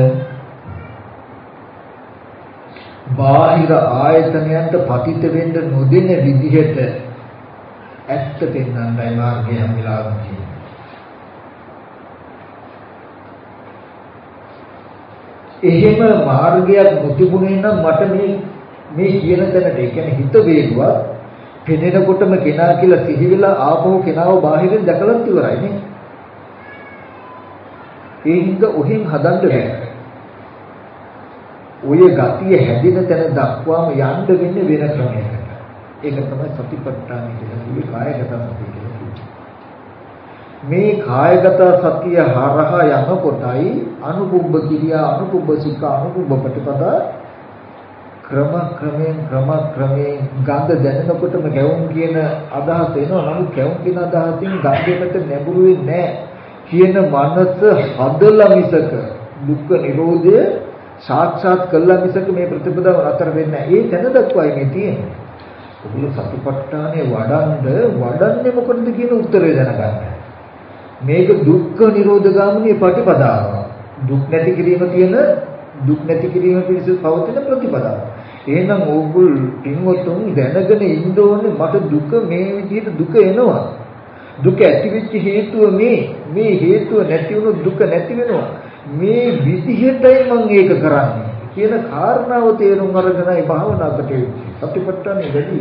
බාහිර ආයතනයන්ට පතිත වෙන්න නොදෙන විදිහට ඇත්ත පෙන්වන්නයි මාර්ගය හැම වෙලාවෙම කියන්නේ. එහෙම මාර්ගයක් නොතිබුණේ නම් මට මේ කියන තැනට ඒ කියන්නේ හිත වේගුවක් පෙනෙනකොටම කෙනා කියලා සිහි වෙලා ආපහු කෙනාව බාහිරින් දැකලත් ඉවරයි නේ. ඒ හින්දා ඔහින් හදන්න බෑ. ඔය ගතිය හැදෙන තැන දක්වාම යන්න වෙන්නේ වෙන ක්‍රමයකට. ඒක තමයි සතිපට්ඨාන කියලා කියන්නේ කායගත සතිය කියලා කියන්නේ. මේ කායගත සතිය හරහා යනකොටයි අනුකුබ්බ කිරියා අනුකුබ්බ සික අනුකුබ්බ ප්‍රතිපදා ක්‍රමයෙන් ගඳ දැනෙනකොටම ගැවුම් කියන අදහස එනවා. නමුත් ගැවුම් කියන අදහසින් ගඳකට නැඹුරු වෙන්නේ නැහැ කියන මනස හදලා මිසක දුක්ඛ නිරෝධය සාක්ෂාත් කළා මිසක මේ ප්‍රතිපදාව අතර වෙන්නේ නැහැ. ඒ තැන දක්වායි මේ තියෙන්නේ. ඔගොල්ලෝ සතිපට්ඨානේ වඩන්නේ මොකටද කියන උත්තරය දැනගන්න. මේක දුක්ඛ නිරෝධ ගාමිනී ප්‍රතිපදාව. දුක් නැති කිරීම පිණිස පවතින ප්‍රතිපදාව. එහෙනම් ඕගොල්ලෝ පින්වතුන් දැනගෙන ඉන්න ඕනේ මට දුක මේ විදිහට දුක එනවා. දුක ඇතිවෙච්ච හේතුව මේ හේතුව නැති වුණොත් දුක නැති වෙනවා. මේ විදිහටයි මම ඒක කරන්නේ කියන කාරණාව තේරුම් අරගෙනයි භාවනාවට එන්නේ. සතිපට්ඨානෙ වැඩි.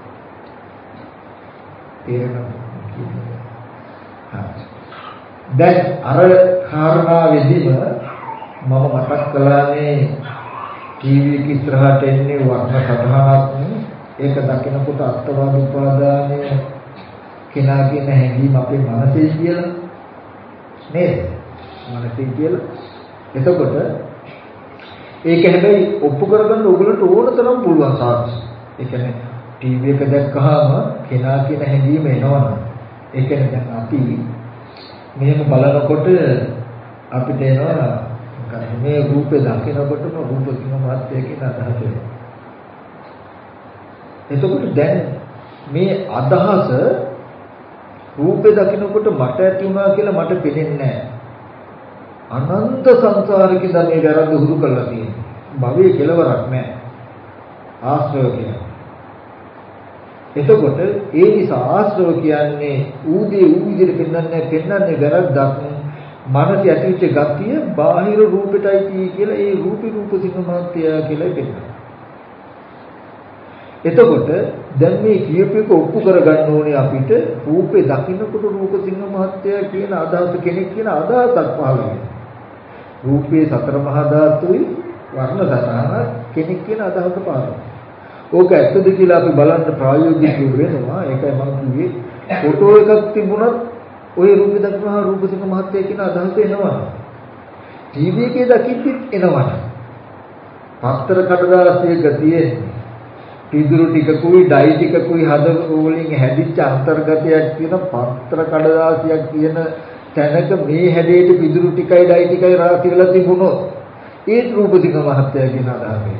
තේරෙනවා. දැන් අර කාරණාවෙදිම මම මතක් කළානේ ටීවී එක ඉස්සරහට එන්නේ වර්ණ සටහනක්. ඒක දකිනකොට අත්වාද උපාදානය කෙනාගේ හැඟීම අපේ මනසේ කියලා නේද? මනසේ කියලා. එතකොට ඒක හැබැයි ඔප්පු කරගන්න ඕගලන්ට ඕන තරම් පුළුවන් සාක්ෂි. ඒ කියන්නේ ටීවී එක දැක්කහම කෙනා කියන හැඟීම එනවනම් ඒ කියන්නේ දැන් අපි මෙහෙම බලනකොට අපිට එනවා මේ රූපේ දකිනකොටම රූප කියන මාත්‍ය කියන අදහස එනවා. එතකොට දැන් මේ අදහස රූපේ දකිනකොට මට ඇති වුණා කියලා මට පේන්නේ නැහැ. අනන්ත සංසාරික ධර්මයේ වැරද්ද හුරු කරලා තියෙනවා. භවයේ කෙලවරක් නැහැ. ආශ්‍රව කියන්නේ. එතකොට ඒ නිසා ආශ්‍රව කියන්නේ ඌදී ඌ විදිහට පෙන්වන්නේ වැරද්දක්. මනස ඇතිවෙච්ච ගතිය බාහිර රූපෙටයි තියෙන්නේ කියලා ඒ රූප සිංහමාත්‍ය කියලා පෙන්නනවා. එතකොට දැන් මේ කියපේක ඔප්පු කරගන්න ඕනේ අපිට රූපේ දකින්නකොට රූප සිංහමාත්‍ය කියන අදහස කෙනෙක් කියන අදහසක් පහළ වෙනවා. රූපේ සතර මහා ධාතුයි වර්ණ සතහන කෙනෙක් කියන අදහස පහළ වෙනවා. ඕක ඇත්තද කියලා අපි බලන්න ප්‍රායෝගිකව වෙනවා. ඒකයි මම කිව්වේ ෆොටෝ එකක් තිබුණත් ඔය රූපේ දක්වන රූප සිංහ මහත්ය කියන අදහස එනවා. ටීවී එකේ දකිද්දිත් එනවා. පත්තර කඩදාසියක තියෙන පිදුරු ටිකකුයි ඩයි ටිකකුයි හදවලින් හැදිච්ච අන්තර්ගතයක් කියන පත්තර කඩදාසියක් කියන තැනක මේ හැඩයට පිදුරු ටිකයි ඩයි ටිකයි රාශි වෙලා තිබුණොත් ඒ රූප සිංහ මහත්ය කියන අදහස.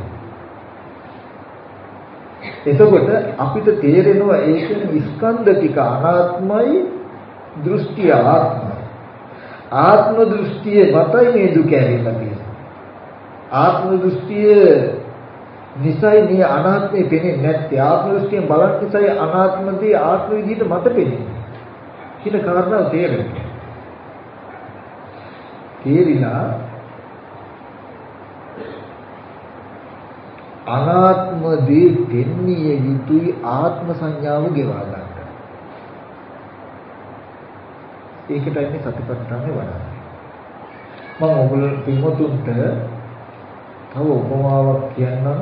එතකොට අපිට තේරෙනවා ඒ කියන්නේ ස්කන්ධ ටික අනාත්මයි දෘෂ්ටිය ආත්මයි. ආත්ම දෘෂ්ටිය මතයි මේ දුක ඇවිල්ලා තියෙන්නේ. ආත්ම දෘෂ්ටිය නිසයි මේ අනාත්මය පෙනෙන්නේ නැත්තේ. ආත්ම දෘෂ්ටියෙන් බලන නිසායි අනාත්මදී ආත්ම විදිහට මත පෙනෙන්නේ. කියන කාරණාව තේරෙන්නේ. තේරිලා අනාත්ම දේ දෙන්නේ යුතුයි ආත්ම සංඥාව ගෙවා ගන්න. ඒකටයි මේ සතිපට්ඨානෙ වඩන්නේ. මම ඔයගොල්ලෝ පින්වතුන්ට තව උපමාවක් කියන්නම්.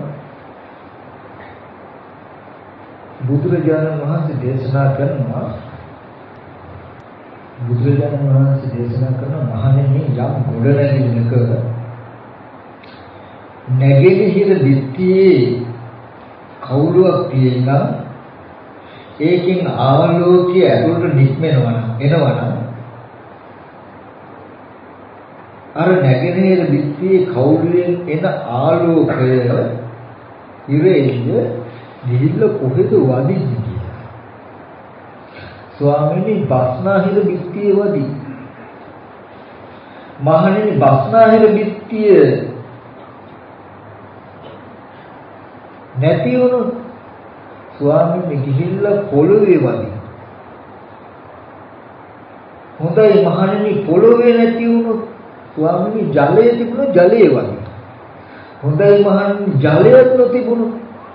බුදුරජාණන් වහන්සේ දේශනා කරනවා මහණෙනි යම් ගොඩනැගිල්ලක නැගෙනහිර දිට්ඨියේ කවුරුවක් තියෙනවා ඒකෙන් ආලෝකය ඇතුළට නික්මෙනවා එනවනම් අර නැගෙනහිර දිට්ඨියේ කවුරුවෙන් එන ආලෝකය ඉරෙන්න ගිහිල්ලා කොහෙද වදින්නේ කියලා. ස්වාමීනි බස්නාහිර දිට්ඨියේ වදී. මහණෙනි බස්නාහිර දිට්ඨිය නැති වුණු ස්වාමීන් ගිහිල්ලා පොළොවේ වදින. හොඳයි මහණෙනි පොළොවේ නැති වුණු ස්වාමීන් ජලයේ තිබුණු ජලයේ වදින. හොඳයි මහණෙනි ජලයක් නොතිබුණු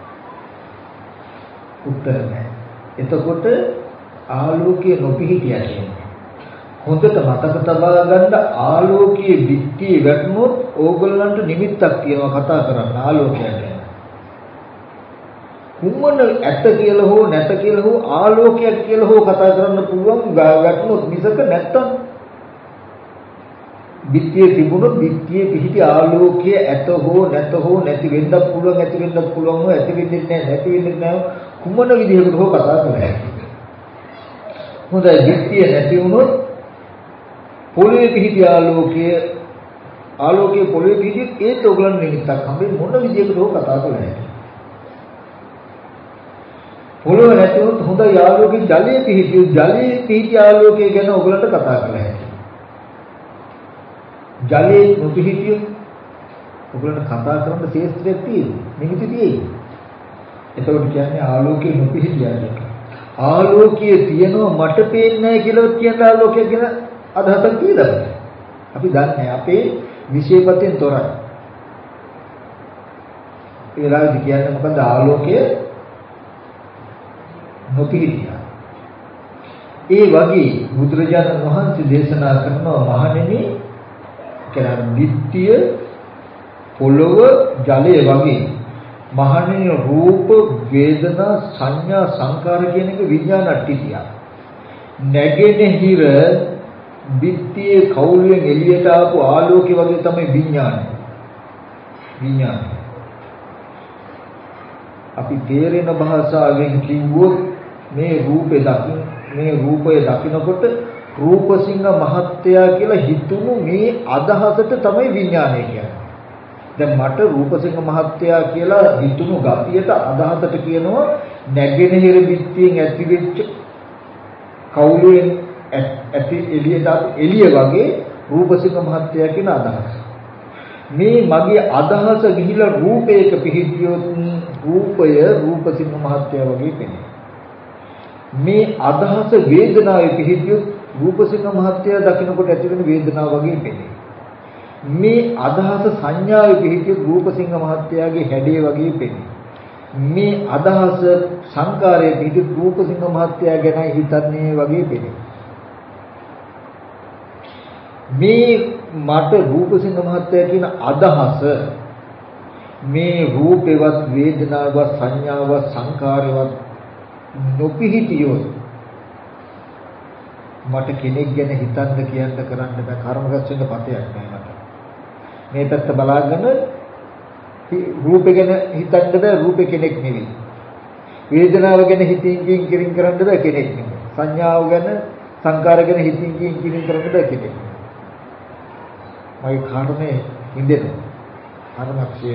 උත්තර නැහැ. එතකොට ආලෝකයේ නොපිහිටියා කියන්නේ. හොඳට මතක තබා ගන්න ආලෝකයේ දික්තිය වැටුනොත් ඕගොල්ලන්ට නිමිත්තක් තියෙනවා කතා කරන්න ආලෝකයට. කුමන ඇත කියලා හෝ නැත කියලා හෝ ආලෝකයක් කියලා හෝ කතා කරන්න පුළුවන් වැටුනොත් මිසක නැත්තම් බිත්තිය තිබුණොත් බිත්තියේ පිහිටි ආලෝකය ඇත හෝ නැත හෝ නැති වෙන්නත් පුළුවන් ඇති වෙන්නත් පුළුවන් හෝ ඇති වෙන්නේ නැහැ නැති වෙන්නේ නැහැ කුමන විදිහකට හෝ කතා කරන්නේ. හොඳයි බිත්තිය නැති වුණොත් පොළවේ පිහිටි ආලෝකයේ පොළවේ පිහිටි ඒත් ඔයගලන් නිමිත්තක් හම්බෙන්නේ මොන විදිහකට හෝ කතා කරන්නේ. පොළොව නැති වුණොත් හොඳයි ආලෝකයේ ජලයේ පිහිටි ආලෝකය ගැන ඔයගලන්ට කතා කරලා ජලයේ නොපිහිටිය ඔයගලන්ට කතා කරන්න ශේෂ්ත්‍රයක් තියෙනවා. නිමිති තියෙයි. එතකොට කියන්නේ ආලෝකයේ නොපිහිටියද. ආලෝකයේ තියෙනවා මට පේන්නේ නැහැ කියලා කියන ආලෝකය ගැන අදහසක් තියෙනවද? අපි දන්නේ අපේ විශේෂපතෙන් තොරයි. ඒ වෙලාවේදී කියන්නේ මොකද ආලෝකය නොපිහිටියා. ඒ වගේ බුදුරජාණන් වහන්සේ දේශනා කරනවා මහණෙනි කරන් විත්‍ය පොළොව ජලය වගේ මහණෙනි රූප වේදනා සංඥා සංකාර කියන එක විඥානට්ටිතිය. නැගෙනහිර විත්‍යයේ කවුලෙන් එළියට ආපු ආලෝකය වගේ තමයි විඥානය. අපි තේරෙන භාෂාවෙන් කිව්වොත් මේ රූපය දකිනකොට රූපසිංහ මහත්තයා කියලා හිතුණු මේ අදහසට තමයි විඥානය කියන්නේ. දැන් මට රූපසිංහ මහත්තයා කියලා හිතුණු ගතියට අදහසට කියනවා නැගෙනහිර විත්තියෙන් ඇතිවෙච්ච කවුලෙන් ඇති එළිය වගේ රූපසිංහ මහත්තයා කියන අදහස. මේ මගේ අදහස ගිහිලා රූපයක පිහිටියොත් රූපය රූපසිංහ මහත්තයා වගේ පෙනේ. මේ අදහස වේදනාවේ පිහිටියොත් රූපසිංහ මහත්තයා දකින්නකොට ඇතිවෙන වේදනාව වගේ පෙනේ. මේ අදහස සංඥාවේ පිහිටියොත් රූපසිංහ මහත්තයාගේ හැඩය වගේ පෙනේ. මේ අදහස සංකාරයේ පිහිටියොත් රූපසිංහ මහත්තයා ගැන හිතන්නේ වගේ පෙනේ. මේ මට රූපසිංහ මහත්තයා කියන අදහස මේ රූපේවත් වේදනාවත් සංඥාවත් සංකාරයවත් නොපිහිටියොත් මට කෙනෙක් ගැන හිතන්න කියන්න කරන්න බෑ. කර්ම රැස් වෙන්න පතයක් නෑ මට. මේ පැත්ත බලාගෙන රූපේ ගැන හිතන්න බෑ. රූපේ කෙනෙක් නෙවෙයි. වේදනාව ගැන හිතින් කිරින් කරන්න බෑ කෙනෙක් නෙවෙයි. සංඥාව ගැන සංකාර ගැන හිතින් කිරින් කරන්න බෑ කෙනෙක්. මගේ කර්මයේ ඉඳෙනවා. කර්මක්ෂය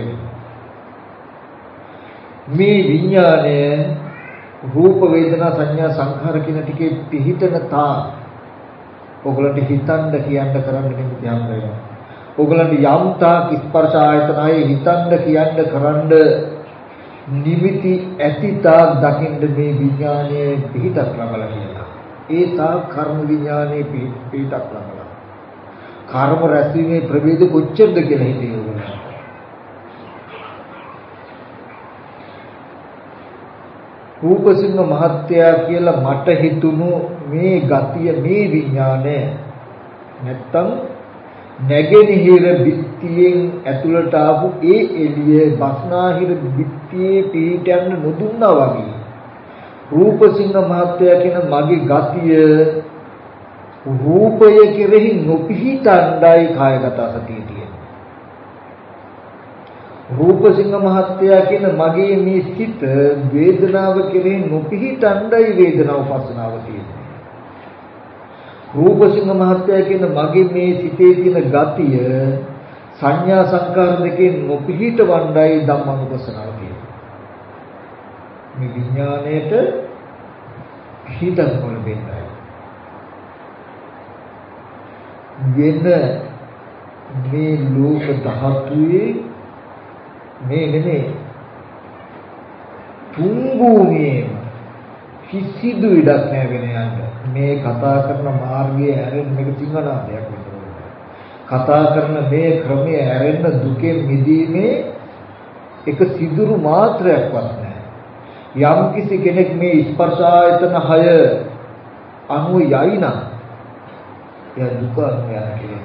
මේ විඥානය රූප වේදනා සංඥා සංඛාර කියන ටිකේ පිහිටන තා ඔයගලන්ට හිතන්න කියන්න කරන්න නිමිති හම් වෙනවා. ඔයගලන්ට යම් තාක් ස්පර්ශ ආයතනයි හිතන්න කියන්න කරන්න නිමිති ඇති තාක් දකින්න මේ විඥානයේ පිහිටක් ලබලා කියලා. ඒ තාක් කර්ම විඥානයේ පිහිටක් ලබලා. කර්ම රැස්වීමේ ප්‍රභේද කොච්චරද කියලා හිතේ ඔයගලන්ට. රූපසිංහ මහත්තයා කියලා මට හිතුණු මේ ගතිය මේ විඥානය නැත්තම් නැගෙනහිර බිත්තියෙන් ඇතුළට ආපු ඒ එළිය බස්නාහිර බිත්තියේ පිහිටන්න නොදුන්නා වගේ රූපසිංහ මහත්තයා කියන මගේ ගතිය රූපය කෙරෙහි නොපිහිටණ්ඩයි කායගත සතිය තියෙනවා. රූපසිංහ මහත්තයා කියන මගේ මේ සිත වේදනාව කෙරෙහි නොපිහිටණ්ඩයි වේදනාව පස්සනාව තියෙනවා. රූපසිංහ මහත්තයා කියන මගේ මේ සිතේ තියෙන ගතිය සංඥා සංකාර දෙකෙන් නොපිහිටවණ්ඩයි ධම්මානුපස්සනාව තියෙනවා. මේ විඥාණයට හිතක් වල වෙන්නයි. වෙන මේ ලෝක ධාතුවේ මේ නෙමෙයි තුන් භූමියේ කිසිදු ඉඩක් නැහැ වෙන යන්න. මේ කතා කරන මාර්ගයේ හැරෙන්න මේක සිංහනාදයක් වෙනවා. කතා කරන මේ ක්‍රමයේ හැරෙන්න දුකෙන් මිදීමේ එක සිදුරු මාත්‍රයක්වත් නැහැ. යම් කිසි කෙනෙක් මේ ස්පර්ශ ආයතන 6 අනුව යයි නම් එයා දුක අනුයයි.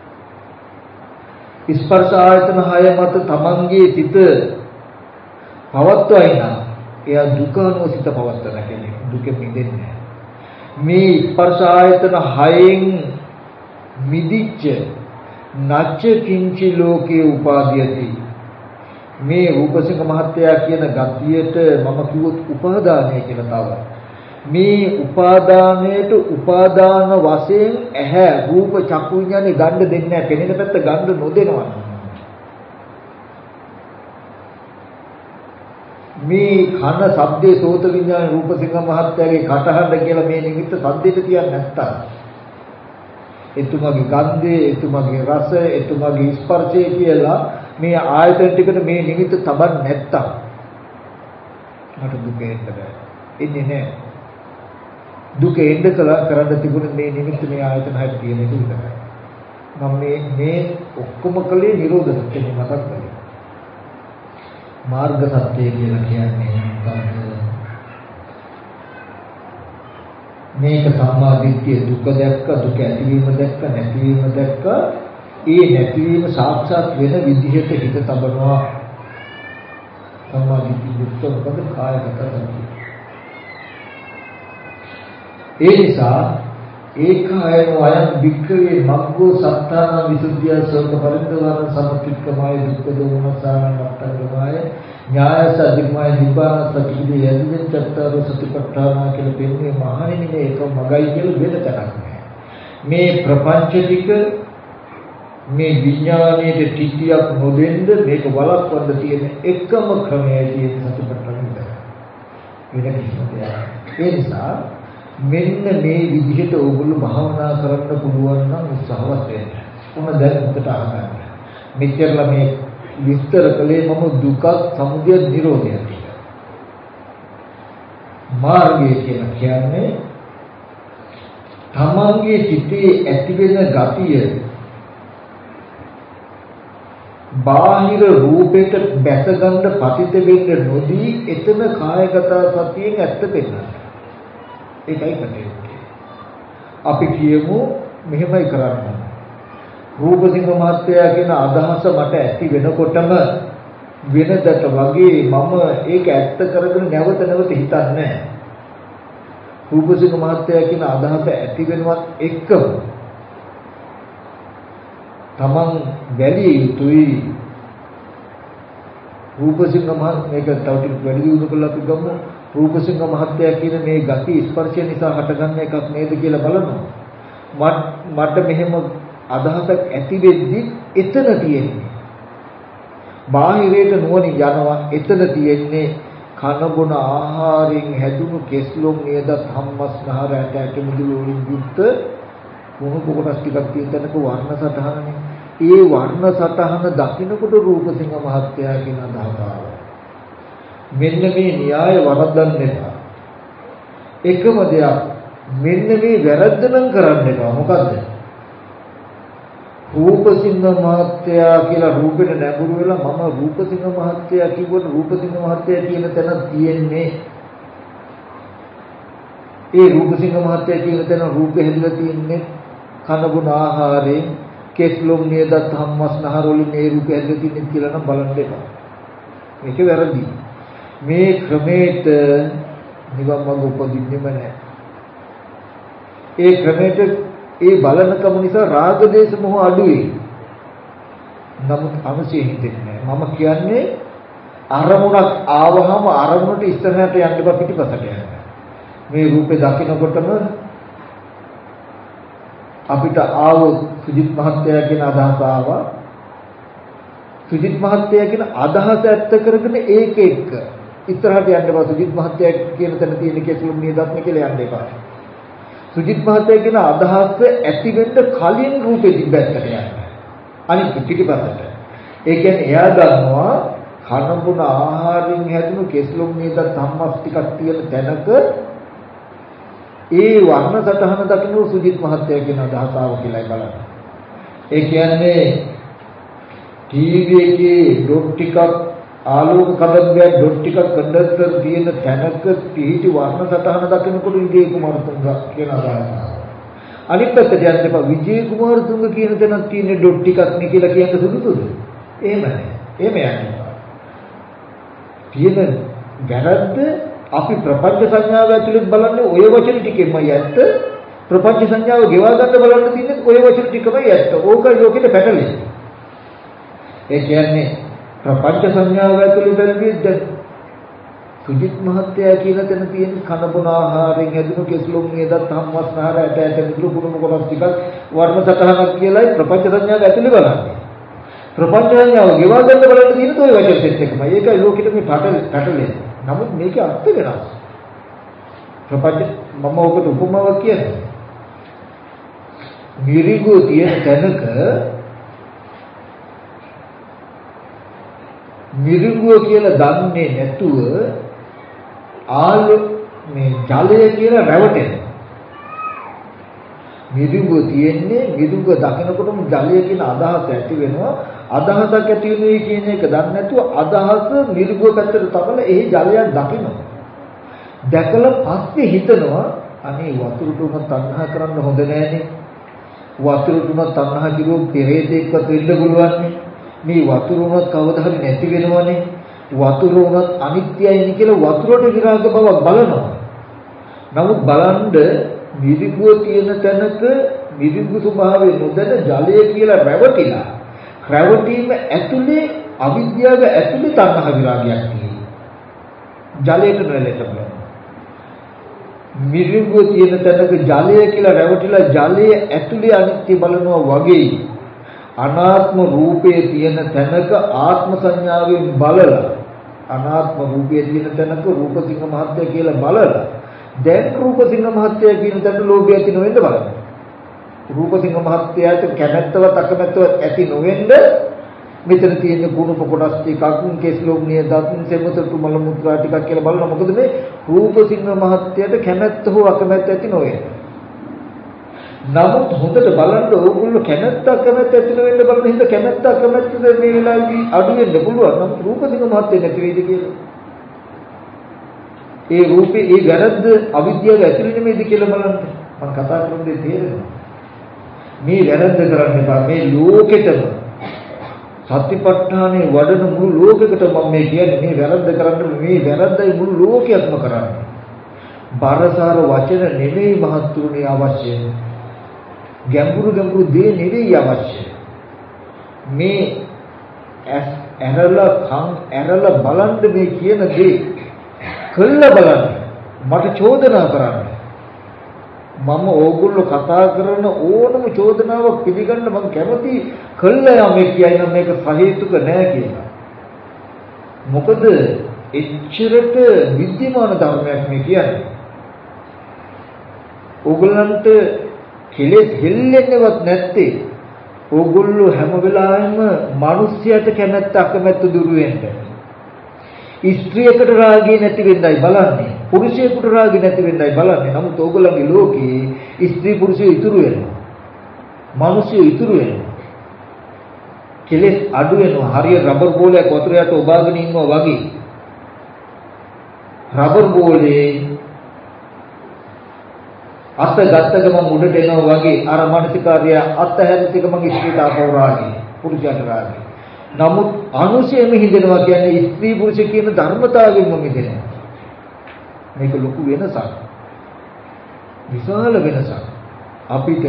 ස්පර්ශ ආයතන 6 මත තමන්ගේ සිත පවත්වයි නම් එයා දුක අනුව සිත පවත්වන කෙනෙක්. දුක මිදෙන්නේ මේ ස්පර්ශ ආයතන 6න් මිදිච්ච නච්ච කිංචි ලෝකේ උපාදීයති. මේ රූපසිංහ මහත්තයා කියන ගතියට මම කිව්වොත් උපාදානය කියලා තව. මේ උපාදානයට උපාදාන වශයෙන් ඇහැ රූප චක්කු විඥානේ ගන්න දෙන්නේ නැහැ. පෙනෙන පැත්ත ගන්න නොදෙනවා. මේ කන ශබ්දේ සෝත විඥාන රූපසිංහ මහත්තයාගේ කටහඬ කියලා මේ නිමිත්ත සද්දෙට කියන්නේ නැත්තම් එතුමාගේ ගන්ධය එතුමාගේ රස එතුමාගේ ස්පර්ශය කියලා මේ ආයතන ටිකට මේ නිමිත්ත තබන්න නැත්තම් මට දුක එන්න බෑ. එන්නේ නැහැ. දුක එන්න කරන්න තිබුණේ මේ නිමිත්ත මේ ආයතන හැට තියෙන එක විතරයි. මම මේ ඔක්කොම කලේ නිරෝධ සත්‍ය මතක් කරගන්න. මාර්ග සත්‍ය කියලා කියන්නේ මොකක්ද? මේක සම්මාදිට්ඨිය දුක දැක්ක දුක ඇතිවීම දැක්ක නැතිවීම දැක්ක ඒ නැතිවීම සාක්ෂාත් වෙන විදිහට හිත තබනවා. සම්මාදිට්ඨිය දුක්ඛ මොකද කායගත සත්‍ය. ඒ නිසා ඒකායන වයන් වික්‍රේ මග්ගෝ සත්තාන විසුද්ධිය සෝක පරිද්දවාන සම්පතික්කමයි දුක්ඛ දෝමනසාන නත්තංගමයි ඥායස අධිකමයි නිබ්බාන සතිවිදි යදින් චත්තර සතිපට්ඨාන කියලා පෙන්නේ මහණෙනි මේ එක මගයි කියලා වෙන තරක් නෑ. මේ ප්‍රපංච ටික මේ විඥානයේ ටිකියක් නොදෙන්න මේක වළක්වන්න තියෙන එකම ක්‍රමය කියන සතිපට්ඨාන විතරයි. වෙන කිසිම දෙයක්. ඒ නිසා මෙන්න මේ විදිහට ඕගොල්ලෝ භාවනා කරන්න පුළුවන් නම් උත්සාහවත් වෙන්න. මොන දැන් උකට අහගන්න. මෙච්චරලා මේ විස්තර කළේ මම දුක සමුදය නිරෝධය කියලා. මාර්ගය කියන්නේ තමන්ගේ සිතේ ඇතිවෙන ගතිය බාහිර රූපයට බැස ගන්න පතිත වෙන්න නොදී එතන කායගත සතියෙන් ඇත්ත පෙන්නන. ඒකයි කටයුත්තේ. අපි කියමු මෙහෙමයි කරන්න. රූපසිංහ මහත්තයා කියන අදහස මට ඇති වෙනකොටම වෙනදට වගේ මම ඒක ඇත්ත කරගෙන නැවත නැවත හිතන්නේ නැහැ. රූපසිංහ මහත්තයා කියන අදහස ඇති වෙනවත් එක්කම තමන් බැලිය යුතුයි. රූපසිංහ මහත්තයා මේක තව ටිකක් වැඩි දියුණු කරලා අපි ගමු. රූපසිංහ මහත්තයා කියන මේ ගති ස්පර්ශය නිසා හටගන්න එකක් නේද කියලා බලනවා. මට මෙහෙම අදහසක් ඇති වෙද්දි එතන තියෙන්නේ බාහිරයට නුවණින් යනවා. එතන තියෙන්නේ කන බොන ආහාරයෙන් හැදුණු කෙස්ලොම් නේද ධම්මස්නහර ඇට ඇට මුදුළු වලින් යුක්ත මොන කොටස් ටිකක් තියෙන තැනක වර්ණ සටහනනේ. ඒ වර්ණ සටහන දකින්නකොට රූපසිංහ මහත්තයා කියන අදහස ආවා. මෙන්න මේ න්‍යාය වරද්දන්න එපා. එකම දෙයක් මෙන්න මේ වැරද්ද නම් කරන්න එපා. මොකද්ද? රූපසිංහ මහත්තයා කියලා රූපෙට නැඹුරු වෙලා මම රූපසිංහ මහත්තයා කිව්වොත් රූපසිංහ මහත්තයා කියන තැන තියෙන්නේ ඒ රූපසිංහ මහත්තයා කියන තැන රූපෙ හැදලා තියෙන්නේ කනබුන ආහාරයෙන් කෙස්ලොම් නේද ධම්මස්නහර වලින් මේ රූපෙ හැදලා තියෙන්නේ කියලා නම් බලන්න එපා. මේක වැරදි. මේ ක්‍රමයට නිවන් මඟ උපදින්නෙම නැහැ. ඒ ක්‍රමයට ඒ බලනකම නිසා රාග දේශ මොහ අඩුයි. නමුත් අනුසය හිතෙන්නේ නැහැ. මම කියන්නේ අරමුණක් ආවහම අරමුණට ඉස්සරහට යන්න බෑ පිටිපසට යන්න. මේ රූපේ දකිනකොටම අපිට ආවොත් සුජිත් මහත්තයා කියන අදහස ආවා. සුජිත් මහත්තයා කියන අදහස ඇත්ත කරගෙන ඒක එක්ක ඉස්සරහට යන්න බෑ. සුජිත් මහත්තයා කියන තැන තියෙන කෙසුම් නියදත්ම කියලා යන්න එපා. සුජිත් මහත්තයා කියන අදහස ඇති වෙන්න කලින් රූපෙ දිබ්බැත්තට යන්න. අනිත් පිටිපස්සට. ඒ කියන්නේ එයා ගන්නවා කනබුන ආහාරයෙන් හැදුණු කෙස්ලොම් නේද ධම්මස් ටිකක් තියෙන තැනක ඒ වර්ණ සටහන දකින්න සුජිත් මහත්තයා කියන අදහස ආව කියලායි බලන්න. ඒ කියන්නේ ටීවී එකේ ඩොට් ටිකක් ආලෝක කදම්බයක් ඩොට් ටිකක් කන්ඩන්සර් තියෙන තැනක පිහිටි වර්ණ සටහන දකිනකොට විජේ කුමාරතුංග කියන අදහස. අනිත් පැත්තට යන්න එපා විජේ කුමාරතුංග කියන තැනක් තියෙන ඩොට් ටිකක් නේ කියලා කියන්න සුදුසුද? එහෙම නැහැ. එහෙම යන්නේ. තියෙන වැරද්ද අපි ප්‍රපංච සංඥාව ඇතුළේ බලන්නේ ওই වචන ටිකෙමයි ඇත්ත. ප්‍රපංච සංඥාව ගෙවා ගන්න බලන්න තියෙන්නේ ඔය වචන ටිකමයි ඇත්ත. ඕකයි ලෝකෙට පැටලෙන්නේ. ඒ කියන්නේ ප්‍රපංච සංඥාව ඇතුළේ බැලුවෙද්ද සුජිත් මහත්තයා කියලා තැන තියෙන කන බොන ආහාරයෙන් හැදුණු කෙස්ලොම් නේදත් හම්වස්නහර ඇට මිදුළු කුණු කොටස් ටිකක් වර්ණ සතහනක් කියලායි ප්‍රපංච සංඥාව ඇතුළේ බලන්නේ. ප්‍රපංච සංඥාව ගෙවා ගන්න බලන්න තියෙන toy වචන සෙට් එකමයි. ඒකයි ලෝකෙට මේ පැටලෙන්නේ. නමුත් මේකේ අර්ථ වෙනස්. ප්‍රපංච මම ඔබට උපමාවක් කියන්නේ. මිරිඟුව තියෙන තැනක මිරිඟුව කියලා දන්නේ නැතුව මේ ජලය කියලා රැවටෙනවා. මිරිඟුව තියෙන්නේ මිරිඟුව දකිනකොටම ජලය කියන අදහස ඇති වෙනවා. අදහසක් ඇති වෙනුයි කියන එක දන්නේ නැතුව අදහස මිරිඟුව පැත්තට තබලා එහි ජලයක් දකිනවා. දැකලා පස්සේ හිතනවා අනේ වතුරට උන තණ්හා කරන්න හොඳ නෑනේ. වතුරට උන තණ්හා කිව්වොත් පෙරේතෙක්වත් වෙන්න පුළුවන් නේ. මේ වතුර උනත් කවදා හරි නැති වෙනවනේ. වතුර උනත් අනිත්‍යයිනි කියලා වතුරට විරාග බවක් බලනවා. නමුත් බලන්න මිරිඟුව තියෙන තැනක මිරිඟු ස්වභාවය නොදැන ජලය කියලා රැවටිලා. රැවටීම ඇතුලේ අවිද්‍යාව ඇතුලේ තණ්හා විරාගයක් තියෙනවා. ජලයට නොලෙට බලන්න. මිරිඟුව තියෙන තැනක ජලය කියලා රැවටිලා ජලයේ ඇතුලේ අනිත්‍ය බලනවා වගේ අනාත්ම රූපයේ තියෙන තැනක ආත්ම සංඥාවෙන් බලලා අනාත්ම රූපයේ තියෙන තැනක රූපසිංහ මහත්ය කියලා බලලා දැන් රූපසිංහ මහත්ය කියන තැනට ලෝභය ඇති නොවෙන්න බලන්න. රූපසිංහ මහත්යට කැමැත්තවත් අකමැත්තවත් ඇති නොවෙන්න මෙතන තියෙන කුණුප කොටස් ටිකක් කෙස්ලොම්නිය දත්න් සෙමතතු මල මුත්‍රා ටිකක් කියලා බලනවා. මොකද මේ රූපසිංහ මහත්යට කැමැත්ත හෝ අකමැත්ත ඇති නොවේ. නමුත් හොඳට බලන්න ඕගොල්ලෝ කැමැත්ත අකමැත්ත ඇති නොවෙන්න බලන හින්දා කැමැත්ත අකමැත්ත මේ වෙලාවේදී අඩු වෙන්න පුළුවන්. නමුත් රූපසිංහ මහත්ය නැති වෙයිද කියලා. ඒ රූපේ ඒ වැරද්ද අවිද්‍යාව ඇතුළේ නෙමෙයිද කියලා බලන්න. මම කතා කරන්නේ තේරෙනවා. මේ වැරද්ද කරන්න එපා. මේ ලෝකෙටම සත්‍යපට්ඨානේ වඩන මුළු ලෝකෙකට මම මේ කියන්නේ මේ වැරද්ද කරන්න මේ වැරද්දයි මුළු ලෝකයක්ම කරන්නේ. බරසාර වචන නෙමෙයි මහත්තුරුනේ අවශ්‍ය. ගැඹුරු දේ නෙවෙයි අවශ්‍ය. මේ ඇරලා කන් ඇරලා බලන්න මේ කියන දේ කළා බලන්න මට චෝදනා කරන්න. මම ඕගොල්ලෝ කතා කරන ඕනම චෝදනාවක් පිළිගන්න මම කැමති කළා යම කියයි නම් මේක සහේතුක නෑ කියලා. මොකද එච්චරට විද්‍යමාන ධර්මයක් මේ කියන්නේ. ඕගොල්ලන්ට කෙලෙස් හෙල්ලෙන්නවත් නැත්තේ ඕගොල්ලෝ හැම වෙලාවෙම මිනිස්යාට කැමැත්ත අකමැත්ත දුරු වෙන්න. ස්ත්‍රියකට රාගය නැති වෙන්නයි බලන්නේ. පුරුෂයෙකුට රාගය නැති වෙන්නයි බලන්නේ. නමුත් ඕගොල්ලන්ගේ ලෝකේ ස්ත්‍රී පුරුෂය ඉතුරු වෙනවා. මිනිස්සු ඉතුරු වෙනවා. කෙලෙස් අඩු වෙනවා. හරිය රබර් බෝලයක් වතුර යට ඔබාගෙන ඉන්නවා වගේ. රබර් බෝලේ අත ගත්ත ගමන් උඩට එනවා වගේ අර මානසිකාර්ය අත්හැරිච්ච ගමන් ස්ත්‍රීට ආපහු රාගය. පුරුෂයාට රාගය. නමුත් අනුශේම හිඳෙනවා කියන්නේ ස්ත්‍රී පුරුෂ කියන ධර්මතාවයෙන්ම මිදෙනවා. මේක ලොකු වෙනසක්. විශාල වෙනසක්. අපිට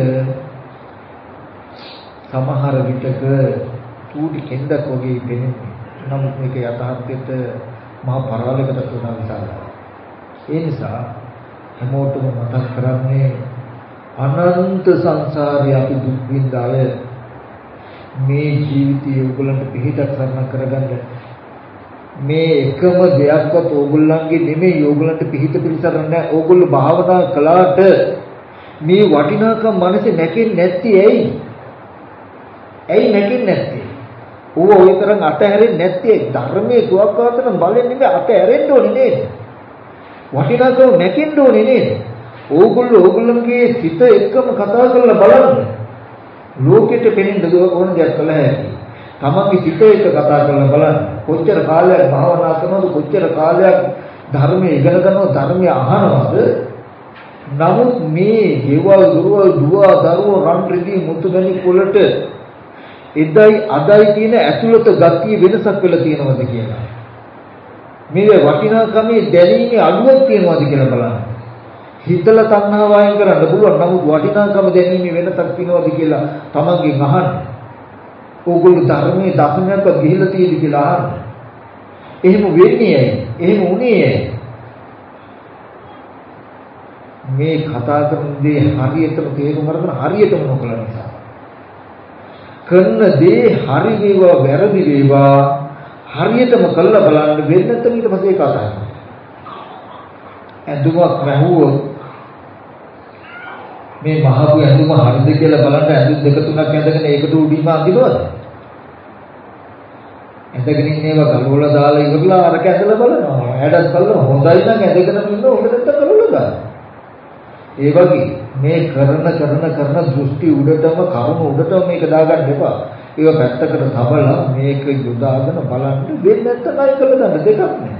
සමහර විටක චූටි කෙන්දක් වගේ පෙනෙන්නේ. නමුත් මේක යථාර්ථයට මහා පරාලයකට තුනක් විසාරයි. ඒ නිසා හැමෝටම මතක් කරන්නේ අනන්ත සංසාරේ අපි දුක් විඳාය මේ ජීවිතයේ ඕගොල්ලන්ට පිහිටක් සරණ කරගන්න මේ එකම දෙයක්වත් ඕගොල්ලන්ගේ නෙමෙයි ඕගොල්ලන්ට පිහිට පිළිසරණ නැහැ. ඕගොල්ලෝ භාවනා කළාට මේ වටිනාකම් මනසේ නැකෙන්නේ නැත්තේ ඇයි? ඇයි නැකෙන්නේ නැත්තේ? ඕව ඔය තරම් අතහැරෙන්නේ නැත්තේ ධර්මයේ සුවක්කාතන බලෙන් නෙමෙයි අතහැරෙන්න ඕනේ නේද? වටිනාකම් නැකෙන්න ඕනේ නේද? ඕගොල්ලෝගේ සිත එක්කම කතා කරලා බලන්න. ලෝකෙට පෙනෙන්න ඕන දෙයක් කළ හැකියි. තමන්ගේ සිත එක්ක කතා කරලා බලන්න. කොච්චර කාලයක් භාවනා කරනවද? කොච්චර කාලයක් ධර්මයේ ඉගෙන ගන්නවද? ධර්මය අහනවද? නමුත් මේ දේවල් දුරවල් දුව දරුවෝ රන් රිදී මුතුමැණි කුලට එදයි අදයි තියෙන ඇතුළත ගතිය වෙනසක් වෙලා තියෙනවද කියලා. මේ වටිනාකමේ දැනීමේ අඩුවක් තියෙනවද කියලා බලන්න. හිතලා තණ්හාව වයින් කරන්න පුළුවන්. නමුත් වටිනාකම දැනීමේ වෙනසක් තියනවාද කියලා තමන්ගෙන් අහන්න. ඕගොල්ලෝ ධර්මයේ දර්ශනයක්වත් ගිහිලා තියෙදි කියලා අහන්න. එහෙම වෙන්නේ ඇයි? එහෙම වුණේ ඇයි? මේ කතා කරන දේ හරියටම තේරුම් අරගෙන හරියටම නොකළ නිසා. කරන දේ හරි වේවා වැරදි වේවා හරියටම කළා බලන්න වෙන්නේ නැත්නම් ඊට පස්සේ කතා කරනවා. ඇඳුමක් රැහුවොත් මේ මහපු ඇඳුම හරිද කියලා බලන්න ඇඳුම් දෙක තුනක් ඇඳගෙන ඒකට උඩින්ම අඳිනවද? ඇඳගෙන ඉන්නේවා ගලවලා දාලා ඉවරලා අරක ඇඳලා බලනවා. ඇඩත් බලනවා හොඳයි නම් ඇඳගෙන ඉන්න ඕක නැත්නම් ගලවලා දාන්න. ඒ වගේ මේ කරන දෘෂ්ටි උඩටම කර්ම උඩටම මේක දාගන්න එපා. ඒක පැත්තකට තබලා මේක යොදාගෙන බලන්න වෙන්නේ නැත්නම් අය කළ දාන්න දෙකක් නෑ.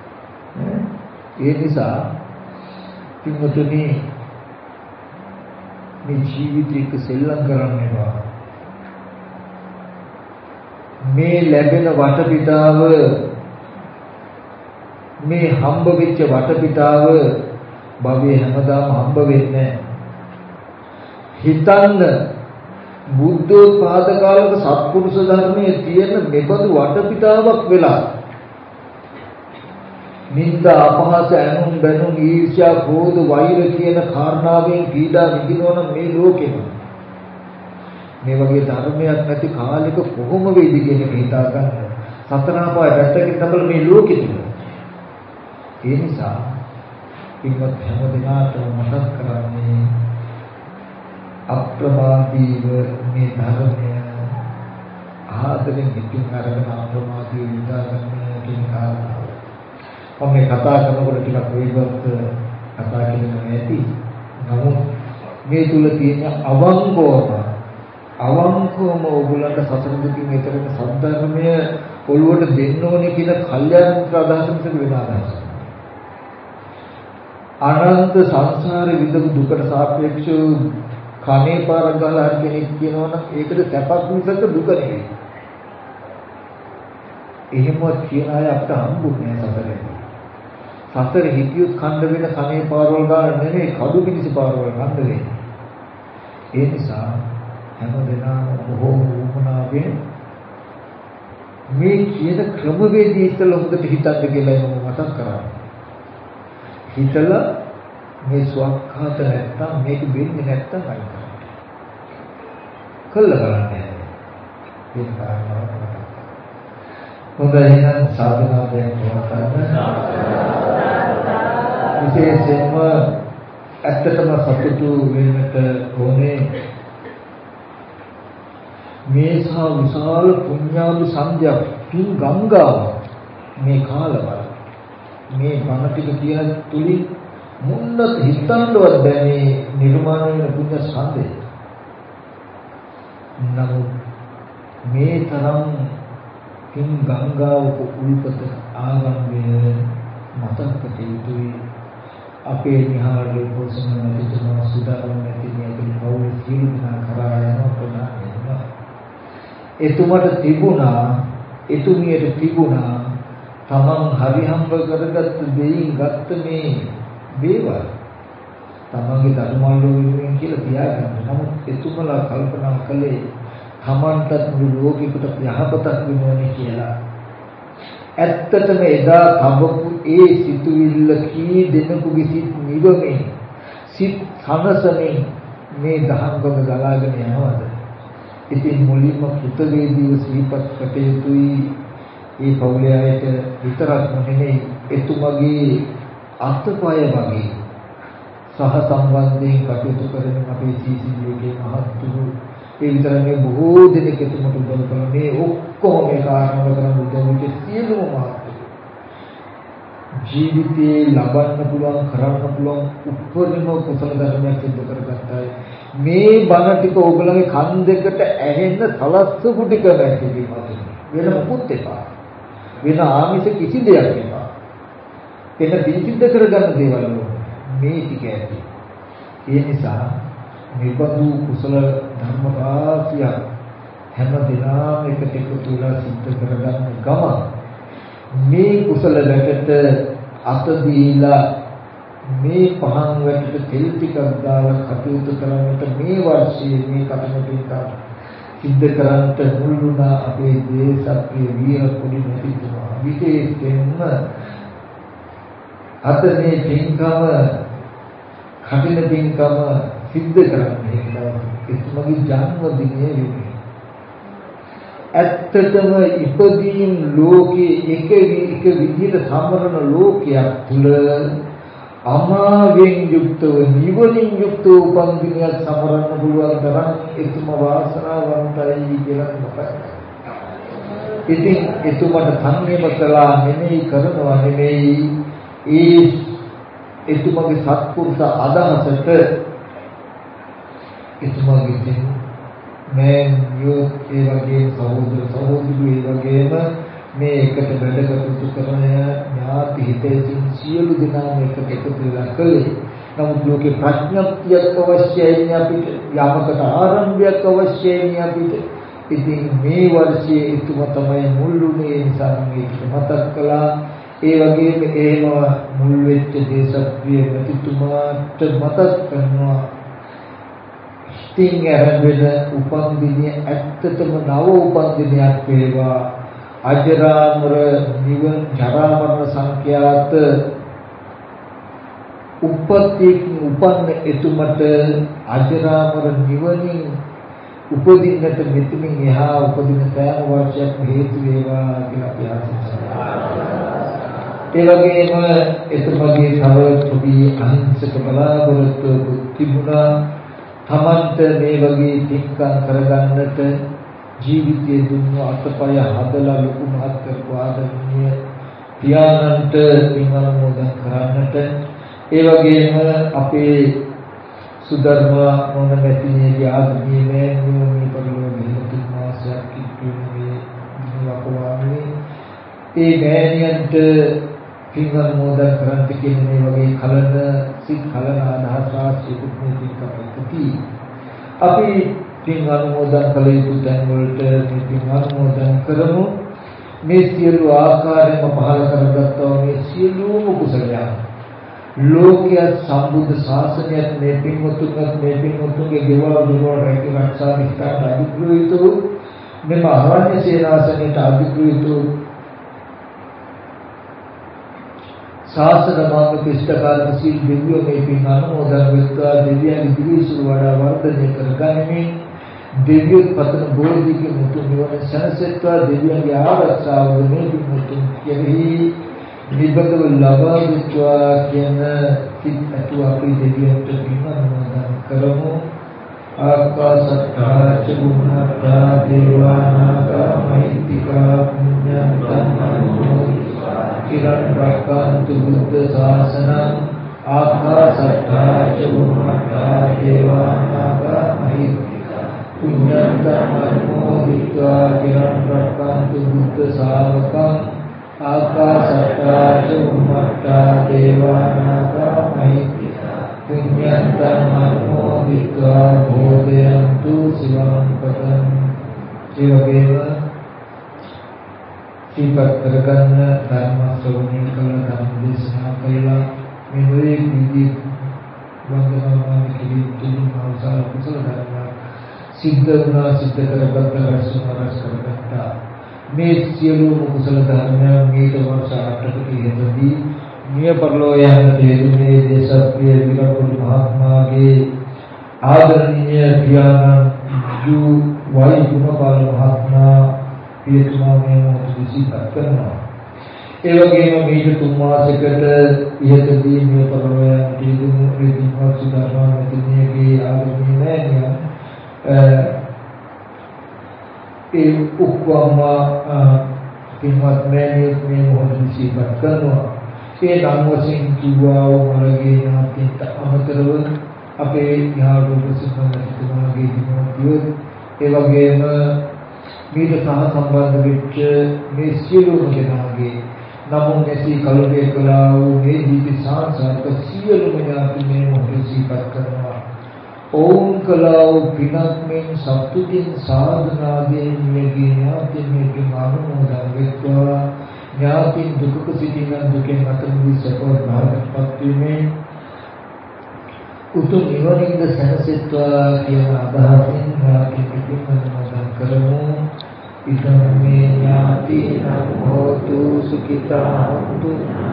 ඒ නිසා පින්වතුනි මේ ජීවිතයක සෙල්ලම් කරන්න එපා. මේ ලැබෙන වටපිටාව මේ හම්බ වෙච්ච වටපිටාව භවයේ හැමදාම හම්බ වෙන්නේ හිතන්න බුද්ධෝත්පාද කාලක සත්පුරුෂ ධර්මයේ තියෙන මෙබඳු වටපිටාවක් වෙලා නින්දා අපහාස ඇනුම් බැනුම් ඊර්ෂ්‍යා ක්‍රෝධ වෛර කියන කාරණාවෙන් පීඩා විඳිනවනම් මේ ලෝකෙම මේ වගේ ධර්මයක් නැති කාලෙක කොහොම වෙයිද කියන එක හිතා ගන්න. සතර ආපාය පැත්තකින් තමයි මේ ලෝකෙ තුල. ඒ නිසා ඉවත් හැම දිනකටම මතක් කරන්නේ අප්‍රමාදීව මේ ධර්මය ආදරෙන් හිතින් අරගෙන අප්‍රමාදීව විඳාගන්න කියන කාරණාව. මම මේ කතා කරනකොට ටිකක් වේගවත් කතා කරනවා ඇති. නමුත් මේ තුල තියෙන අවංකවම ඔයගොල්ලන්ට සතර දුකින් එතරම් සද්ධර්මය ඔළුවට දෙන්න ඕනේ කියන කල්යාණ මිත්‍ර අදහස මිසක වෙන අදහසක්. අනන්ත සංසාරේ විඳපු දුකට සාපේක්ෂව කනේ පාරක් ගහලා හරි කෙනෙක් කියනවනම් ඒකට සැපක් මිසක දුක නෙවෙයි. එහෙම කියන අය අපට හම්බුනේ සතරේ. සතර හිතියොත් ඛණ්ඩ වෙන කනේ පාරවල් ගන්න නෙවෙයි කඩු පිටිසි පාරවල් ගන්න වෙන්නේ. ඒ නිසා හැමදෙනාම බොහෝ වුණාගෙන මේ කියන ක්‍රමවේදී ඉස්සෙල්ලා හොඳට හිතන්න කියලා මම මතක් කරා. හිතලා මේ ස්වකහාත නැත්තම් මේක වෙන්නේ නැත්තම් අයින් කරන්න. කළා බලන්නේ. ඒක කාරණාවක් මතක්. හොඳයි එහෙනම් සාධනාවෙන් කරන්න. විශේෂයෙන්ම ඇත්තටම සතුටු වෙන්නට ඕනේ මේ සා විශාල පුණ්‍යාලු සංඥා පින් ගංගාව මේ කාලවල මේ බණ ටික කියන තුලින් මුන්නත් හිතන්නවත් බෑ මේ නිර්මාණය වෙන පුණ්‍ය සංදේ. නමුත් මේ තරම් පින් ගංගාවක උල්පත ආරම්භය මතක තියුතුයි. අපේ නිහාරේ පොසන නැතිතුමා සුදානම් නැති මේ පෞල් ජීවිතනා කරා යන ප්‍රධානම එතුමට තිබුණා එතුමියට තිබුණා තමන් හරි හම්බ කරගත්ත දෙයින් ගත්ත මේ දේවල් තමන්ගේ ධර්මවල වෙනුවෙන් කියලා තියාගන්න. නමුත් එතුමලා කල්පනා කළේ තමන්ටත් මුළු ලෝකෙකට යහපතක් වෙනවනේ කියලා. ඇත්තටම එදා තවපු ඒ සිතුවිල්ල කී දෙනෙකුගේ සිත් නිවමින් සිත් සනසමින් මේ දහම්ගම ගලාගෙන යනවාද? ඉතින් මුලින්ම කෘතවේදීව සිහිපත් කටයුතුයි. ඒ පෞලේ අයට විතරක් නෙමෙයි එතුමගේ අත්පය වගේ සහ සම්බන්ධයෙන් කටයුතු කරන අපේ සීසීගේ මහත්තුරු ඒ විතරනේ බොහෝ දෙනෙක් එතුමට උදව් කරන මේ ඔක්කොම මේ කාරණා කරන උදව්වට සියලුම මහත්තුරු ජීවිතේ ලබන්න පුළුවන් කරන්න පුළුවන් උපරිම කුසල ධර්මයක් සිදු කරගත්තා. මේ බණ ටික ඕගොල්ලෝගේ කන් දෙකට ඇහෙන්න සලස්සපු ටික නැති වෙන මොකුත් එපා. වෙන ආමිෂ කිසි දෙයක් එපා. එන්න පිළිසිද්ධ කරගන්න දේවල් මේ ටික ඇති. ඒ නිසා නිබඳු කුසල ධර්ම රාශිය හැම දිනම එකට එකතු වෙලා සිද්ධ කරගන්න ගම මේ කුසල වැටට අත දීලා මේ පහන් වලට තෙල් ටිකක් දාලා කටයුතු කරන්නට මේ වර්ෂයේ මේ කටයුතු පිටා සිද්ධ කරන්නට මුල්ුණා අපේ දේශප්‍රිය වීර කුඩි මෙතිතුමා. විශේෂයෙන්ම අද මේ පින්කම කටින පින්කම සිද්ධ කරන්නේ එතුමගේ ජන්මදිනයේ වෙන්නේ. ඇත්තටම ඉපදීම් ලෝකයේ එක විදිහට සමරන ලෝකයක් තුල අමාවෙන් යුක්තව නිවනින් යුක්තව උපන් දිනයක් සමරන්න පුළුවන් තරම් එතුම වාසනාවන්තයි කියලා මතකයි. ඉතින් එතුමට සංයම කළා නෙමෙයි කරනවා නෙමෙයි ඒ එතුමගේ සත්පුරුෂ අදහසට එතුමගේ මෑන් යෝ ඒ වගේ සහෝදර සහෝදරියෝ ඒ වගේම මේ එකට වැඩ කටයුතු කරන ඥාති හිතේකින් සියලු දෙනාම එකට එකතු වෙලා කළේ. නමුත් ලෝකේ ප්‍රඥප්තියක් අවශ්‍යයි අපිට, යමකට ආරම්භයක් අවශ්‍යයි අපිට. ඉතින් මේ වර්ෂයේ එතුම තමයි මුල්ුනේ නිසා මේක මතක් කළා. ඒ වගේම එහෙම මුල් වෙච්ච දේශප්‍රිය මෙතිතුමාට මතක් කරනවා. ඉතින් ආරම්භන උපන් දිනේ ඇත්තටම නව උපන් දිනයක් වේවා. අජරාමර නිවන ජරා මරණ සංඛ්‍යාත උපත්තියකින් උපන්න එතුමට අජරාමර නිවනින් උපදින්නට මෙතුමින් එහා උපදින සෑම වර්ෂයක් හේතු වේවා කියලා අපි ආශිර්වාද. ඒ වගේම එතුමගේ තව පොඩි අහිංසක බලාපොරොත්තු තිබුණා. තමන්ට මේ වගේ පින්කම් කරගන්නට ජීවිතයේ දුන්න අතපය හදලා ලොකු මහත් කරපු ආදරණීය පියාණන්ට පින් අනුමෝදන් කරන්නට, ඒ වගේම අපේ සුධර්ම මොනමැතිණියගේ ආදරණීය මෑණියෝ මේ පරිලෝකීය තුන් මාසයක් ඉක්මනේ වකවානුවේ ඒ මෑණියන්ට පින් අනුමෝදන් කරන්නට කියන මේ වගේ කලන සිත් කලන අදහස් රාශියකුත් මේ පින්කමකදී අපි පින් අනුමෝදන් කළ යුතු තැන් වලට මේ පින් අනුමෝදන් කරමු. මේ සියලු ආකාරයෙන්ම පහළ කරගත්තා මේ සියලුම කුසලයන් ලෝකයේ සම්බුද්ධ ශාසනයත් මේ පින්වතුන්ගේ ගෙවල් දොරවල් රැකගත්තා විස්තර අධිකෘතු මෙම ආරණ්‍ය සේනාසනයට අධිකෘතු ශාසන මාර්ග පිටකාරක සීල් දෙවියෝ මේ පින් අනුමෝදන් වෙත්වා. දෙවියන්ගේ දිවිසුරු වඩා වර්ධනය කරගනිමින් දෙවියන් පතන බෝධික මුතු නිවන සැනසෙත්වා. දෙවියන්ගේ ආරක්ෂාව මේ පින් මුතුන් කෙරෙහි නිබඳව ලබා දෙත්වා කියන සිත් ඇතුව අපි දෙවියන්ට පින් අනුමෝදන් කරමු. ආකාශත්තා චුම්මත්තා දේවානාගා මහිත්‍තිකා පුඤ්ඤන්තං කිරන් රක්ඛන්තු බුද්ධ ශාසනං ආකාශත්තා චුම්මත්තා දේවානාගා මහිත්‍තිකා පුඤ්ඤන්තං අනුමෝදිत्वा කිරන් රක්ඛන්තු බුද්ධ ශාවකං ආකාශත්තා චුම්මත්තා දේවානාගා මහිත්‍තිකා පුඤ්ඤන්තං අනුමෝදිत्वा බෝධයන්තු සිවං පතං. ඒ වගේම සිපත් කරගන්න ධර්ම ශ්‍රවණය කළ ධර්ම දේශනා කළා මේ නොයේ විදි වන්දනාවන් කිරීම අවසාන කුසල ධර්ම සිද්ධ වුණා. සිද්ධ කරගත්ත රසුමාරස් කරගත්තා මේ සියලුම කුසල ධර්මයන් මේක වර්ෂ 8කට ඉහතදී මිය පරලෝ යන දෙවියන්ගේ දේශප්‍රිය විරාකුල් මහත්මයාගේ ආදරණීය පියාණන් ජු වයි ගුණපාල මහත්මයා පියතුමාගේ මොහොතදී සිද්ධ කරනවා. ඒ වගේම මේක 3 මාසයකට ඉහතදී මිය පරලෝ යන දෙවියන්ගේ සුධර්ම මෙතිණියගේ ආදරණීය මෑණියන් ඒ උක්වම පින්වත් මෑණියෝ මේ මොහොතදී සිද්ධ කරනවා. ඒ නම් වශයෙන් කිව්වා වගේ නාටිට අමතරව අපේ යාළුවෝ ප්‍රසිද්ධමතුමාගේ දිනෝපියෝ ඒ වගේම මීට සහ සම්බන්ධ වෙච්ච මේ සියලුම දෙනාගේ නමුත් නැති කලබේ කළා වූ මේ ජීවිත සංසාරක සියලුම ඥාති මේ මොහොතේ සිහිපත් කරනවා. ඕම් කළා වූ පිනක් මෙන් සතුටින් සාධනාදී නියගේ ඥාති මේ අනුමෝදන් වෙත්වා. ඥාතින් දුකක සිටින දුකෙන් අත මිදී සපවත් භාවයටපත් වීමෙන් උතුම් නිවනින්ද සැනසෙත්වා කියන අදහසින් වාක්‍ය පිළිපදිනවා කරමු. ඉදම් මේ ඥාති නම් හෝතු සුඛිතා හොන්තු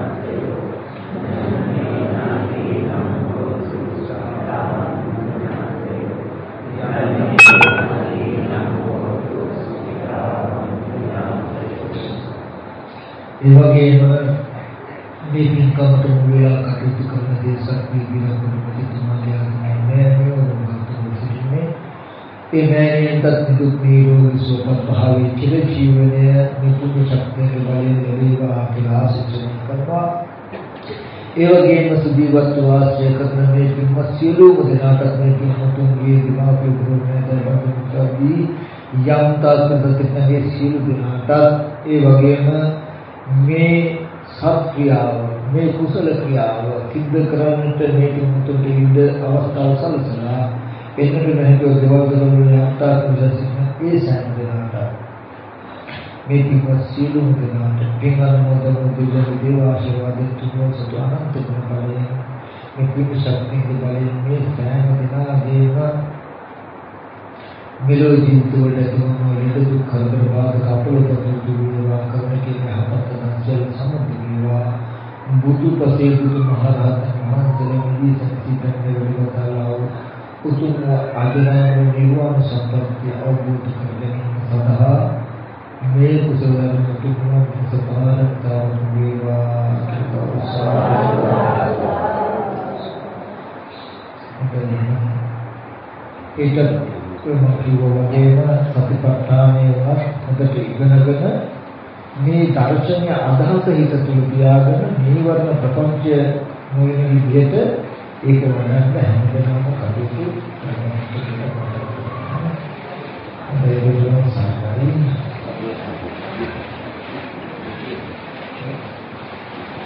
ඒ වගේම මේ පින්කමට මුල් වෙලා කටයුතු කරන දේශක් පිළිබඳව ප්‍රතිතුමාගේ ආඥාවෙන් ඒ මෑණියන්ටත් දුක් නිරෝගී සුවපත් භාවයේ චිර ජීවනය නිකුත් ශක්තිය බලයෙන් ලැබේවා කියලා ආශිර්වාද කරනවා. ඒ වගේම සුදීවත් වාසය කරන මේ පින්වත් සියලුම දෙනාට මේ පින්වතුන්ගේ දිමාපේ පුරෝණයන්දී යම් තාත්කතකගේ සියලු දෙනාට ඒ වගේම මේ සත්‍ක්‍රියාව මේ කුසල ක්‍රියාව සිද්ධ කරන්නට මේ පින්වතුන්ට ඉඩ අවස්ථාව සැලසලා එන්නට නැහැකෝ දේවල් දරන යම්තාක් විශ්සින ඒ සෑම දෙනාට මේ පින්වත් සියලුම දෙනාට පින්වත් මොදම දේව ආශිර්වාදයෙන් තුමෝ සතු අනන්ත ගුණ බලයෙන් මේ පින් ශක්තිය බලයෙන් මේ සෑම දෙනාගේම මෙලෝ ජීවිතවල තුමෝ ලෙඩ දුක් කරදර බාධක අපලෝක දුරුවා කරන කේ හපතන සල් සම්පූර්ණවා බුදු පසේ බුදු මහරහතන් වහන්සේගේ සත්‍යයෙන් වේවතාලාව උතුම් ආධිනාම නිර්වාණ සම්පත්තිය අවබෝධ කර ගැනීම සඳහා මේ කුසලයන් තුන්වන සපාරතාව වේවා ඒකට මොකියෝවගේම සතිපට්ඨානයේ හොඳට ඉගෙනගෙන මේ දර්ශනීය අදහස හිත තුළ තියාගෙන නීවරණ ප්‍රපංච මොන විදිහට ඒක වඩන්න හැමදේම කටයුතු කරනවා.